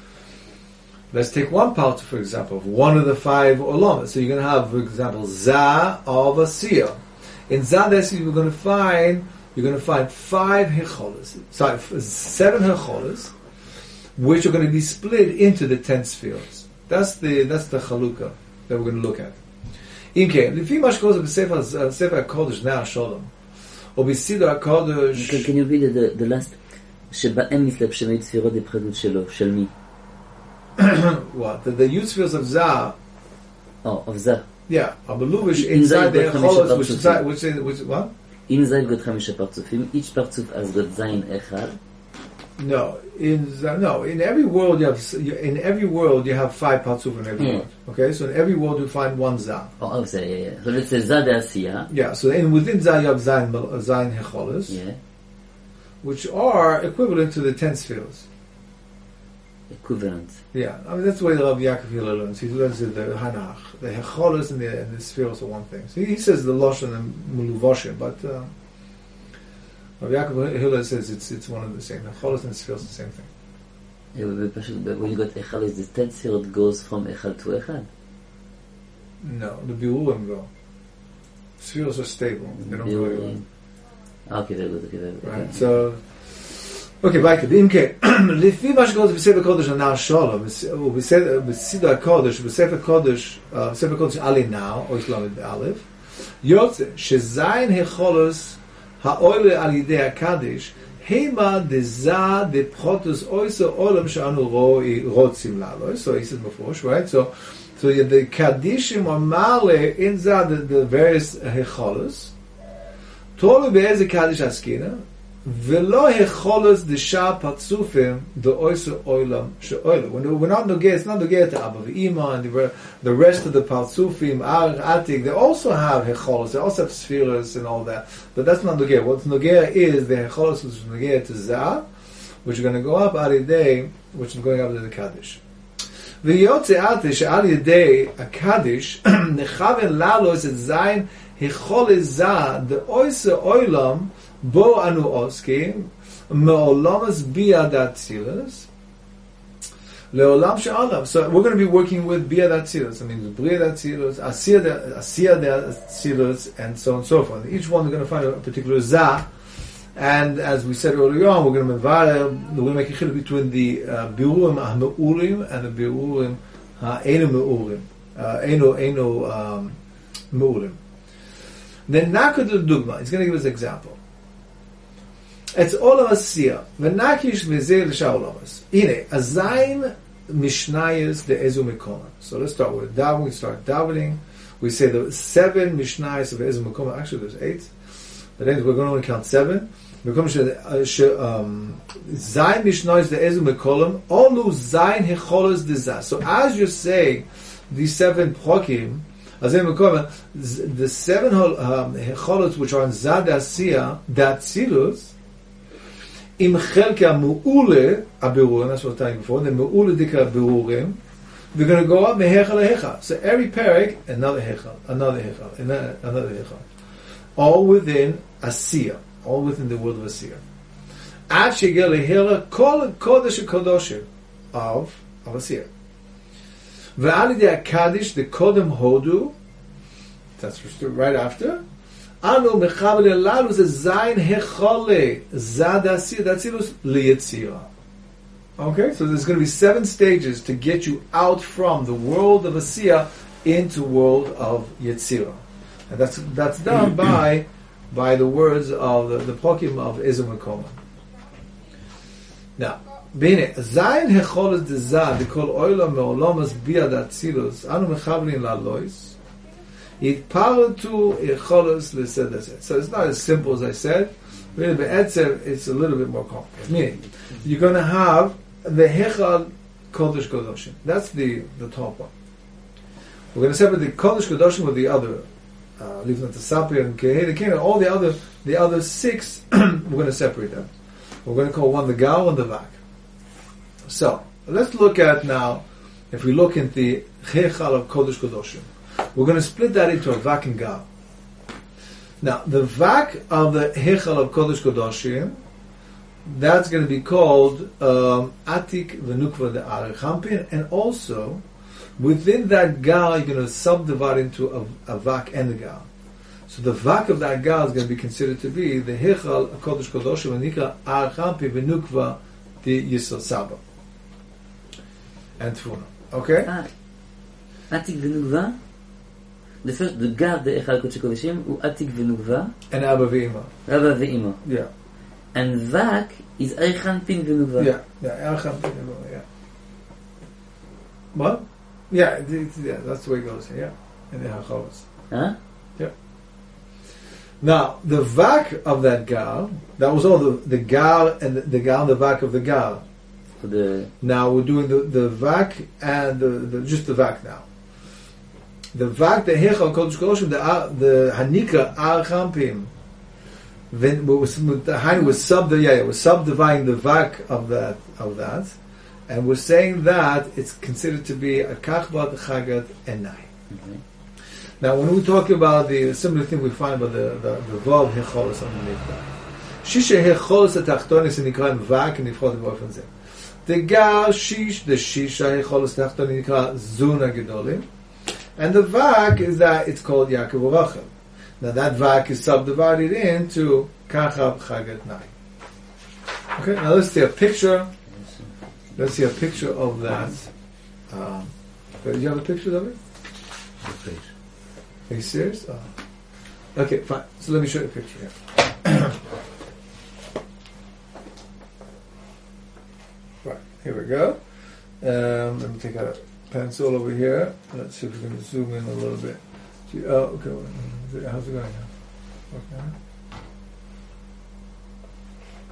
let's take one part, for example, of one of the five Olamas. So you're going to have, for example, Za of Asiya. In Za Desi you're going to find you're going to find five Hecholas. Sorry, seven Hecholas, which are going to be split into the ten spheres. That's the that's the chalukah that we're going to look at. Okay, לפי מה שקוראים בספר ספר הקודש נע השלום, או בסידור הקודש. Can you read the, the last? שבהם מתלבשים היו ספירות הפרדות שלו, של מי? What? The, the youth spheres of Zah. Oh, of Zah. Yeah, Abeluvish inside the Cholos, which is which is which what? Inside got חמישה פרצופים. Each פרצוף אז got זין אחד. No, in no in every world you have in every world you have five partsuf in every yeah. world. Okay, so in every world you find one Zah. Oh, oh, so yeah, yeah. So let's say Zah Asiya. Yeah, so in within Zah you have Zayin Zayin Hecholos, yeah, which are equivalent to the ten spheres. Equivalent. Yeah, I mean that's the way the Rav Yaakov Hillel learns. He learns the Hanach, the Hecholos and the, and the spheres are one thing. So he says the Loshen and Muluvoshim, but. Uh, Rav Yaakov Hillel says it's it's one of the same. Cholos and Sfiros the same thing. Yeah, but when you got Echad, is the ten Sfirot goes from Echad to Echad? No, the Birurim go. Sfiros are stable. They don't go anywhere. Okay, very good. Okay, very good. Right. So, okay, weiter. Imke, לפי מה שקוראים בספר קודש הנער שלום, ובסידור הקודש, בספר קודש, בספר קודש עלי נער, או שלומד א', יוצא שזין החולס האוילה על ידי הקדיש, הימה דזה דפחותוס אויסו עולם שאנו רוצים לעלות. So he said before, right? So, so the Kadishim are male in the, the various hecholos. Tolu be'eze Kaddish askina, V'lo hecholos d'shar patzufim d'oisu oilam she'oilam. When we're not nogeh, it's not nogeh to Abba v'Ima and the, the rest of the patzufim, Ar, Atik, they also have hecholos, they also have spheres and all that. But that's not nogeh. What's nogeh is the hecholos which is nogeh to Zah, which are going to go up Ari Day, which is going up to the Kaddish. V'yotze ate she'al yedei HaKaddish nechaven lalos et zayin hecholes Zah d'oisu oilam Bo anu oskim me'olamas biyad atzilus le'olam she'alam. So we're going to be working with biyad atzilus. I mean, biyad atzilus, asiyad atzilus, and so on and so forth. Each one we're going to find a particular zah. And as we said earlier on, we're going to we're going to make a chiluk between the uh, birurim ha'meulim and the birurim ha'enu meulim, enu enu um, meulim. Then nakud dugma. He's going to give us an example. It's all of Asiya. V'nakish v'zeh l'shar olamas. Ine, azayin mishnayos de'ezu mekoma. So let's start with davening. We start davening. We say the seven mishnayos of ezu mekoma. Actually, there's eight. But then we're going to only count seven. Zayin mishnayos de'ezu mekolam. Olu zayin hecholos dezah. So as you're saying these seven prokim, the seven um, hecholos which are in Zad Asiya, that silus, Im chelka mu'ule abirurim, that's what I was telling you before, the mu'ule dika abirurim, they're going to go up mehecha lehecha. So every parak, another hecha, another hecha, another hecha. All within Asiya, all within the world of Asiya. Ad shegel lehera kol kodesh kodoshim of, of Asiya. Ve'al yidei HaKaddish, the kodem hodu, that's right after, Anu mechaber elalu ze zayin hechole zad asir datzilus liyetzira. Okay, so there's going to be seven stages to get you out from the world of Asiya into world of Yetzira, and that's that's done by by the words of the, the pokim of Ezu Mekoma. Now, bine zayin hechole zad dekol oila meolamas biyad atzilus anu mechaberin lalois. It power to echolos l'sedaset. So it's not as simple as I said. Really, be'etzer, it's a little bit more complicated. Meaning, you're going to have the hechal kodesh kodoshim. That's the, the top one. We're going to separate the kodesh kodoshim with the other, uh, Livnat Sapir and Kehei, all the other, the other six. We're going to separate them. We're going to call one the gal and the vak. So let's look at now. If we look at the hechal of kodesh kodoshim. We're going to split that into a vak and gal. Now, the vak of the hechal of Kodesh Kodoshim, that's going to be called um, Atik v'nukva de Ar Champin, and also within that gal, you're going to subdivide into a, a vak and a gal. So the vak of that gal is going to be considered to be the hechal of Kodesh Kodoshim, and nikra Ar Champin v'nukva de Yisrael Saba and Tfuna. Okay? Ah. Atik v'nukva. The first, the God, the Echal Kodesh Kodeshim, u Atik v'Nukva. And Abba v'Ima. Abba v'Ima. Yeah. And Vak is Eichan Pin v'Nukva. Yeah, yeah, Eichan Pin v'Nukva, yeah. What? Yeah, it, it, yeah, that's the way it goes, yeah. In the Hachalos. Huh? Yeah. Now, the Vak of that Gal, that was all the, the Gal and the, the Gal and the Vak of the Gal. For the... Now we're doing the, the Vak and the, the, just the Vak now. The vak, the hechal kodesh kodoshim, the the hanika ar champim. When was the hain was sub the yeah, was subdividing the vak of that of that, and we're saying that it's considered to be a kachbat, chagat, and nai. Okay. Now, when we talk about the similar thing we find about the the, the vav hecholos underneath that, shisha hecholos atachtonis nikra vak and nifchot b'ofen zeh. The gal shish the shisha hecholos atachtonis nikra zuna gedolim. And the vak is that it's called Yaakov Rachel. Now that vak is subdivided into Kachab Chagat Nai. Okay, now let's see a picture. Let's see a picture of that. Um, do you have a picture of it? Are you serious? Oh. Okay, fine. So let me show you a picture here. Right, here we go. Um, let me take out a pencil over here. Let's see if we can zoom in a little bit. Oh, okay. How's it going now? Okay.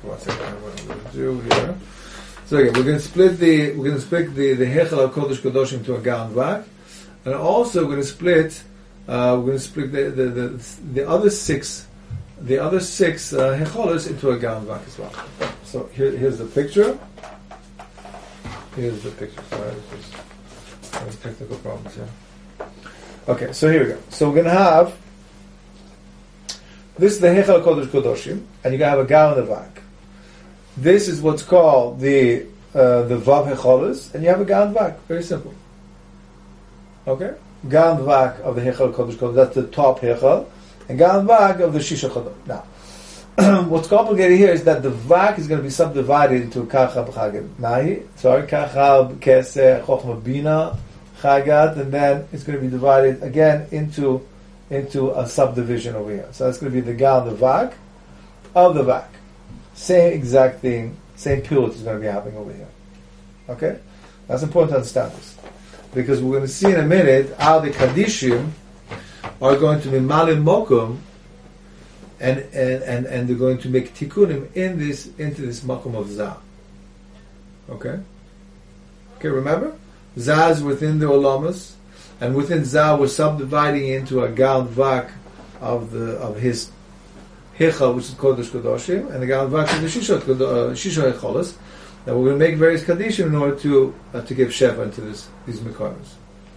one second. What I'm going to do here. So again, we're going to split the we're going to split the the Hechel HaKodesh Kodoshim into a Gar and Vak, and also we're going to split uh, we're going to split the the, the the other six the other six uh, Hecholos into a Gar and Vak as well. So here, here's the picture. Here's the picture. Sorry, this is there's technical problems here. Okay, so here we go. So we're going to have this is the Hechel HaKodesh Kodoshim, and you're going to have a Gar and a Vak. This is what's called the uh, the Vav Hecholos, and you have a Gar and Vak. Very simple. Okay? Gar and Vak of the Hechel Kodesh Kodesh, that's the top Hechel, and Gar and Vak of the Shisha Chodot. Now, what's complicated here is that the Vak is going to be subdivided into Kacha B'Chagad Nahi, sorry, Kacha B'Keseh Chochma Bina Chagat, and then it's going to be divided again into into a subdivision over here. So that's going to be the Gar and the Vak of the Vak. Same exact thing, same pilot is going to be happening over here. Okay? That's important to understand this. Because we're going to see in a minute how the Kadishim are going to be Malim Mokum and, and, and, and they're going to make Tikkunim in this, into this Mokum of Zah. Okay? Okay, remember? Zah is within the Olamas, and within Zah we're subdividing into a Gar and Vak of the of his Hechel, which is Kodesh Kodoshim, and the Gar and Vak is the Shisha uh, Shisha Hecholos. Now we're going to make various Kadishim in order to uh, to give Shefa into this, these Mekonos.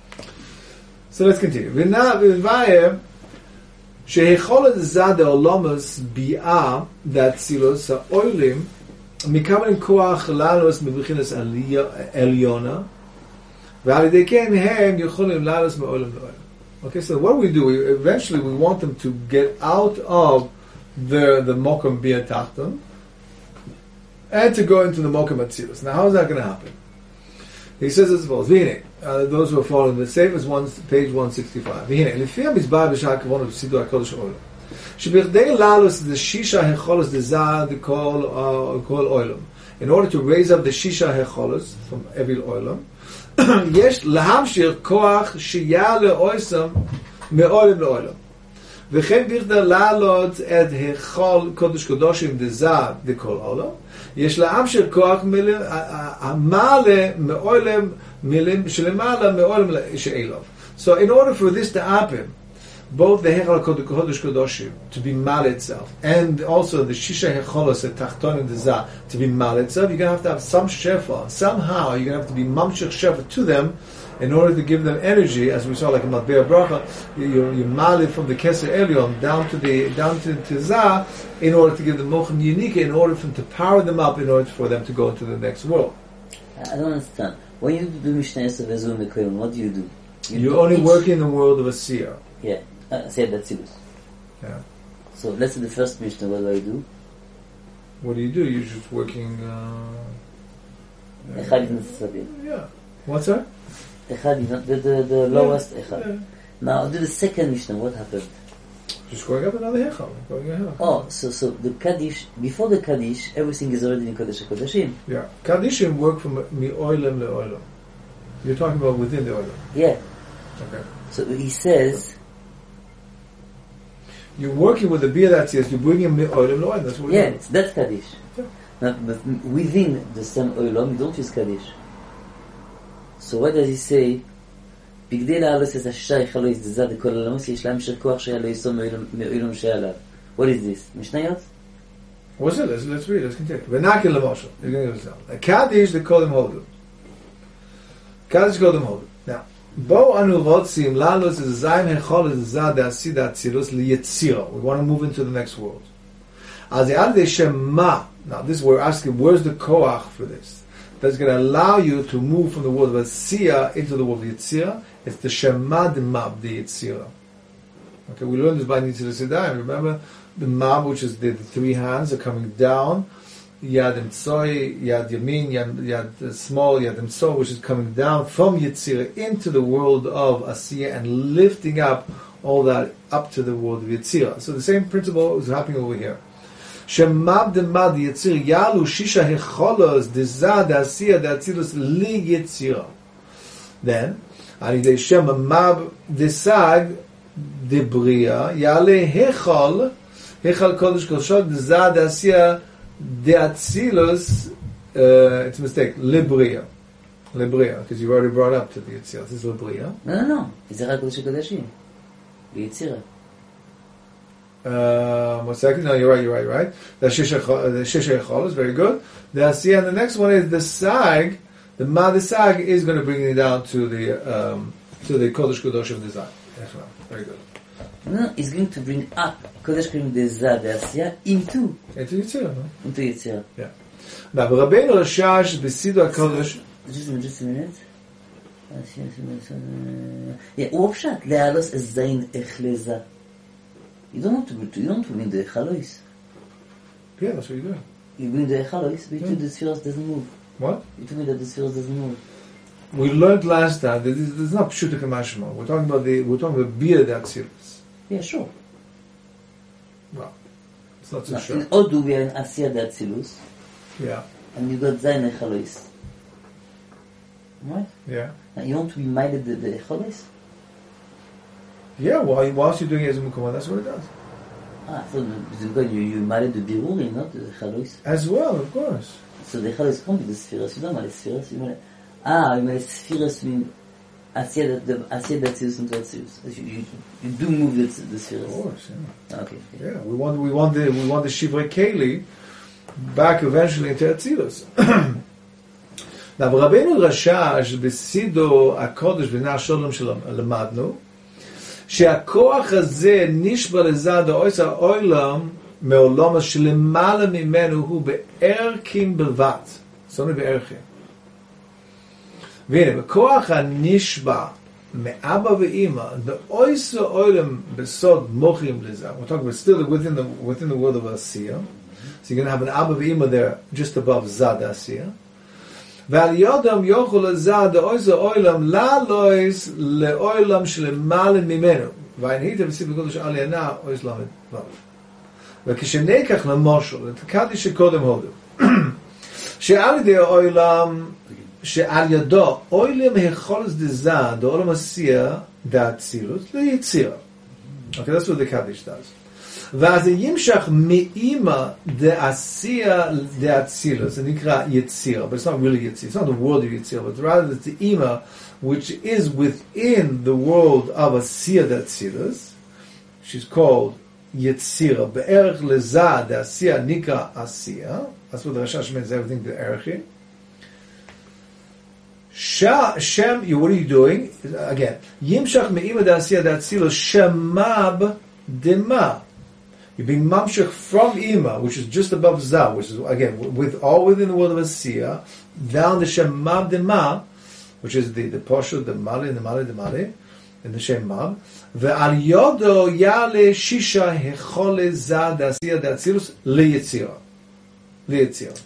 So let's continue. V'na v'vayeh shehecholos zad olamas bi'ah that silos ha'olim mikamen koach lalos mevuchinas elyona v'alidei ken hem yecholim lalos me'olim le'olim. Okay, so what do we do? We, eventually we want them to get out of the the Mokum Bia Tachton and to go into the Mokum Atzilus. Now, how is that going to happen? He says as follows: V'hine, uh, those who are following the same as one page one sixty-five. V'hine, lefiyam mizbar b'shar kavon v'sidur hakodesh olam. Shebichdei lalos the shisha hecholos dezad the kol kol olam. In order to raise up the shisha hecholos from every olam, yesh lahamshir koach sheyale oisam me'olam le'olam. וכן בכדי לעלות את היכל קודש קודשים דזד דכל עולם, יש להמשך כוח המעלה מעולם מילים שלמעלה מעולם שאליו. So in order for this to happen, both the Hechel Kodesh Kodoshim to be mal itself, and also the Shisha Hecholos at Tachton and Dezah to be mal itself, you're going to have to have some shefa. Somehow you're going to have to be mamshech shefa to them in order to give them energy, as we saw like in Matbeah Bracha, you you mal it from the Keser Elyon down to the down to Tezah in order to give them Mochen Yunika, in order for them to power them up, in order for them to go into the next world. I don't understand. When you do Mishnah Yosef Ezul Mekoyim, what do you do? You You're only working in the world of a seer. Yeah, uh, say that's it. Yeah. So let's say the first Mishnah, what do I do? What do you do? You're just working. Uh, Echad is yeah. What's that? Echad, the, the, the lowest yeah. Echad. Yeah. Now do the second Mishnah, what happened? Just going up another Hechal. Going ahead. Oh, so so the Kaddish, before the Kaddish, everything is already in Kodesh HaKodeshim. Yeah. Kaddishim work from mi-oilem le-oilem. You're talking about within the oilem. Yeah. Okay. So he says, you're working with the beer that says you're bringing mi-oilem le-oilem. That's what yeah, you're doing. it's that Kaddish. Yeah. Now, but within the same oilam, you don't use Kaddish. So what does he say? בגדי לעלות את השישה יחלו יזדזד לכל עולמוס, יש להם של כוח שהיה לא יסום מאוילום שעליו. What is this? משניות? What's it? Let's, let's read. Let's continue. V'nakin l'moshel. You're going to give us down. A Kaddish, they call them Hodu. Kaddish call them Hodu. Now, bo anu rotzim lalos is zayim hechol is zad asi da tzilus liyetzira. We want to move into the next world. As the ad shema. Now, this we're asking, where's the koach for this? That's going to allow you to move from the world of Asiya into the world of Yetzirah. It's the Shema de Mab, the Yetzirah. Okay, we learned this by Nitzil Sedayim. Remember, the Mab, which is the, the three hands, are coming down. Yad Emtsoi, Yad Yamin, Yad, Yad Small, Yad Emtsoi, which is coming down from Yetzirah into the world of Asiya and lifting up all that up to the world of Yetzirah. So the same principle is happening over here. Shemab de mad yitzir yalu shisha hecholos dezad asiya datzilus li yitzira. Then, ani de shem mab desag de bria yale hechol hechol kodesh koshot dezad asiya the Atzilus, uh, it's a mistake, Libria. Libria, because you already brought up to the Yetzirah. This is Libria. לא, לא, לא. זה רק קודש הקודשים. ביצירה. Um, one second. No, you're right. You're right. Right. The shisha, the shisha echol is very good. The asiyah, and the next one is the sag. The ma the sag is going to bring it down to the um, to the kodesh kodosh of the zag. Very good. No, no, it's going to bring up kodesh kodesh the zag the asiyah into Into Yitzirah, no? into Yitzirah. Yeah. Now, Rabbeinu Rashash b'sidu hakodesh. Just a minute. Just a minute. Yeah, הוא פשט להעלוס הזין החלזה. You don't want to do, you don't want to bring the Echalois. Yeah, that's what you do. You bring the Echalois, but you Yeah. the Spheros doesn't move. What? You told me that the Spheros doesn't move. We learned last time that this, this is not pshuta kamashma. We're talking about the we're talking about beer that series. Yeah, sure. Well, it's not so Now, sure. in Odu we are in Asiyah the Atzilus, Yeah, and you got Zayin Echalois. Right? yeah, Now you want to be minded the, the Echalois? yeah. While whilst you're doing it as a mukama, that's what it does. Ah, so the, because you, you minded the Biruri, not the Echalois. As well, of course. So the Echalois come with the Spheros. You don't mind the Spheros. You mind Ah, you mind the Spheros mean Asiyah the Asiyah the Atzilus into Atzilus. You, you, you do move the, the Of Spheros. course, yeah. Okay. Yeah, we want we want the we want the Shivrei Keli back eventually into Atzilus. Now, Rabbeinu Rashash b'sido hakodesh b'nei Sholem shalom למדנו שהכוח הזה נשבע לזד האויס העולם מעולם שלמעלה ממנו הוא בערכים בלבד. זאת אומרת בערכים. והנה, בכוח הנשבע מאבא ואמא, באויס העולם בסוד מוחים לזה. We're talking about still within the, within the world of Asiya. So you're going to have an Abba V'Ima there, just above Zad Asiya. ועל יודם יוכל לזד האויס העולם לעלויס לעולם שלמעלה ממנו. והנהית בסיב בקודש על ינה אויס למד ו'. וכשניקח למשל, תקעתי שקודם הודו, שעל ידי העולם, שעל ידו, עולם יכולת דזד, העולם עשייה, דאצילוס, ליצירה. Okay, that's what the Kaddish does. ואז זה ימשך מאימא דעשייה דאצילוס, זה נקרא יצירה, but it's not really יצירה, it's not the world of יצירה, but rather it's the אימא, which is within the world of עשייה דאצילוס, she's called יצירה, בערך לזה דעשייה נקרא עשייה, that's what the Rashash means, everything בערכי. Shem, you, what are you doing? Again, Yimshach me'ima da'asiyah da'atzilus shemab dema. You're being mamshach from ima, which is just above Zah, which is, again, with all within the world of Asiyah, down the shemab dema, which is the, the poshu, the mali, the mali, the mali, and the shemab. Ve'al yodo yale shisha hechole Zah da'asiyah da'atzilus liyitzira. Liyitzira.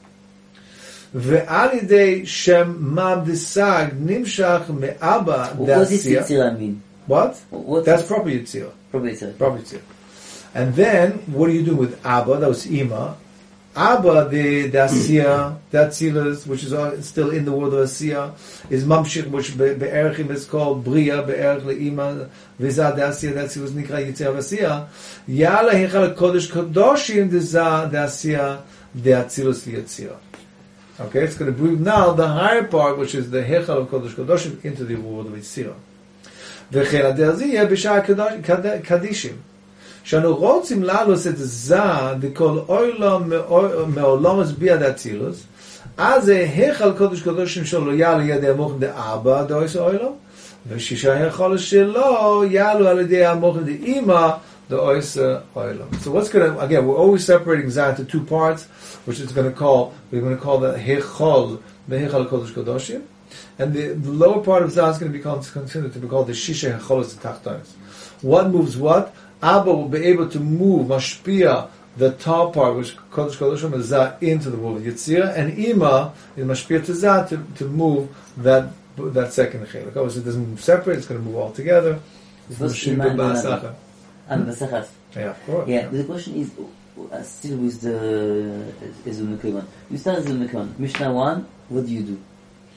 ועל ידי שם דסג נמשך מאבא What does דעשייה. Yitzira mean? What? What That's proper Yitzira. Proper Yitzira. Proper Yitzira. And then, what do you do with Abba? That was Ima. Abba, the Dasiya, Datzilas, which is all, still in the world of Asiya, is Mamshich, which Be'erechim is called Bria, Be'erech Le'ima, Vizah Dasiya, Datzilas, Nikra Yitzira Asiya. Yala Hechal Kodesh Kodoshim, Dizah Dasiya, Datzilas Yitzira. Okay, it's going to move now the higher part, which is the Hechal of Kodesh Kodoshim, into the world of Yitzira. V'chein adeziyah b'shar kadishim. Shanu רוצים לעלות את זה דכל עולם מעולם הסביע דאצילוס, אז זה היכל קודש קודשים שלו יעלו ידי המוחם דאבא דאויס העולם, ושישה היכל שלו יעלו על ידי המוחם דאמא דאויס העולם. So what's going to, again, we're always separating Zah into two parts, which is going to call, we're going to call the Hechol, the Hechal Kodesh Kodoshim, and the, the lower part of Zah is going to be considered to be called the Shisha Hecholos Tachtonis. What moves what? Abba will be able to move Mashpia, the top part, which Kodesh Kodoshim is Zah, into the world of Yitzira, and Ima is Mashpia to Zah to, to move that that second Chelek. Obviously, it doesn't move separate; it's going to move all together. It's Mashpia B'Ba'asacha. And Basachas. Yeah, of course. Yeah, the question is uh, still with the Ezumekon. You start Ezumekon. Mishnah one. What do you do?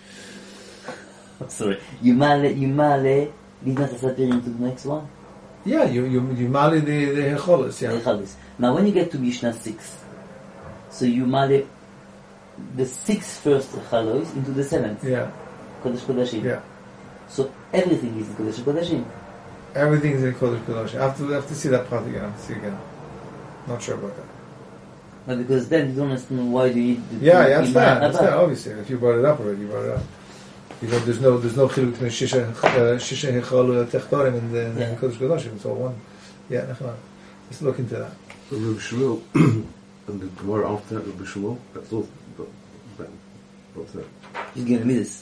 Sorry. You male, you male. Bidnat Asapir into the next one. Yeah, you you you mali the the hecholos, yeah. Now, when you get to Mishnah six, So you male the six first chalois into the seventh. Yeah, Kodesh Kodashim. yeah. So everything is in Kodesh Kodashim. Everything's in Kodesh Kodashim. I have to, I have to see that part again. I have to see again. Not sure about that. But because then you don't understand why do you need the Yeah, two I understand. Iman understand. Abba. Obviously, if you brought it up already, you brought it up. You know, there's no, there's no chiluk between Shisha, uh, Shisha Hechal Techtorim and the Yeah. Kodesh Kodashim. It's all one. Yeah, nachman. Let's look into that. Rabbi Shmuel and the Gemara after that, Rabbi Shmuel, that's all. But, but, what's that? He's giving me this.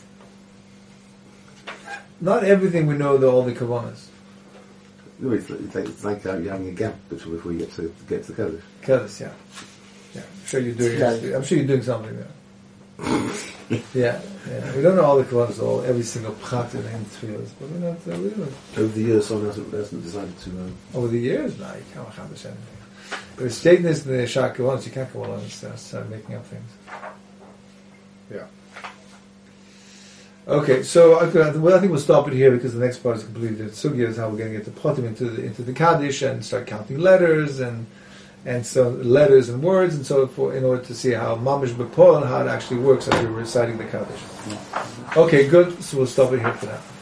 Not everything we know the all the kavanas. No, it's, it's like it's like uh, you're having a gap between before you get to get to Kaddish. Kaddish, yeah, yeah. I'm sure you're doing. Like- I'm sure you're doing something there. yeah, yeah. We don't know all the kavanas, all every single prat in the tefillas, but we're not. Uh, we don't. Over the years, someone hasn't, hasn't decided to. Um, Over the years, no, you can't chadash anything. But it's statements in the Shah kavanas, you can't go on and start, start making up things. Yeah. Okay, so I, could, well, I think we'll stop it here because the next part is completely different. Sugya is how we're going to get the potim into the into the kaddish and start counting letters and and so letters and words and so forth in order to see how mamish b'pol and how it actually works as you're reciting the kaddish. Okay, good. So we'll stop it here for now.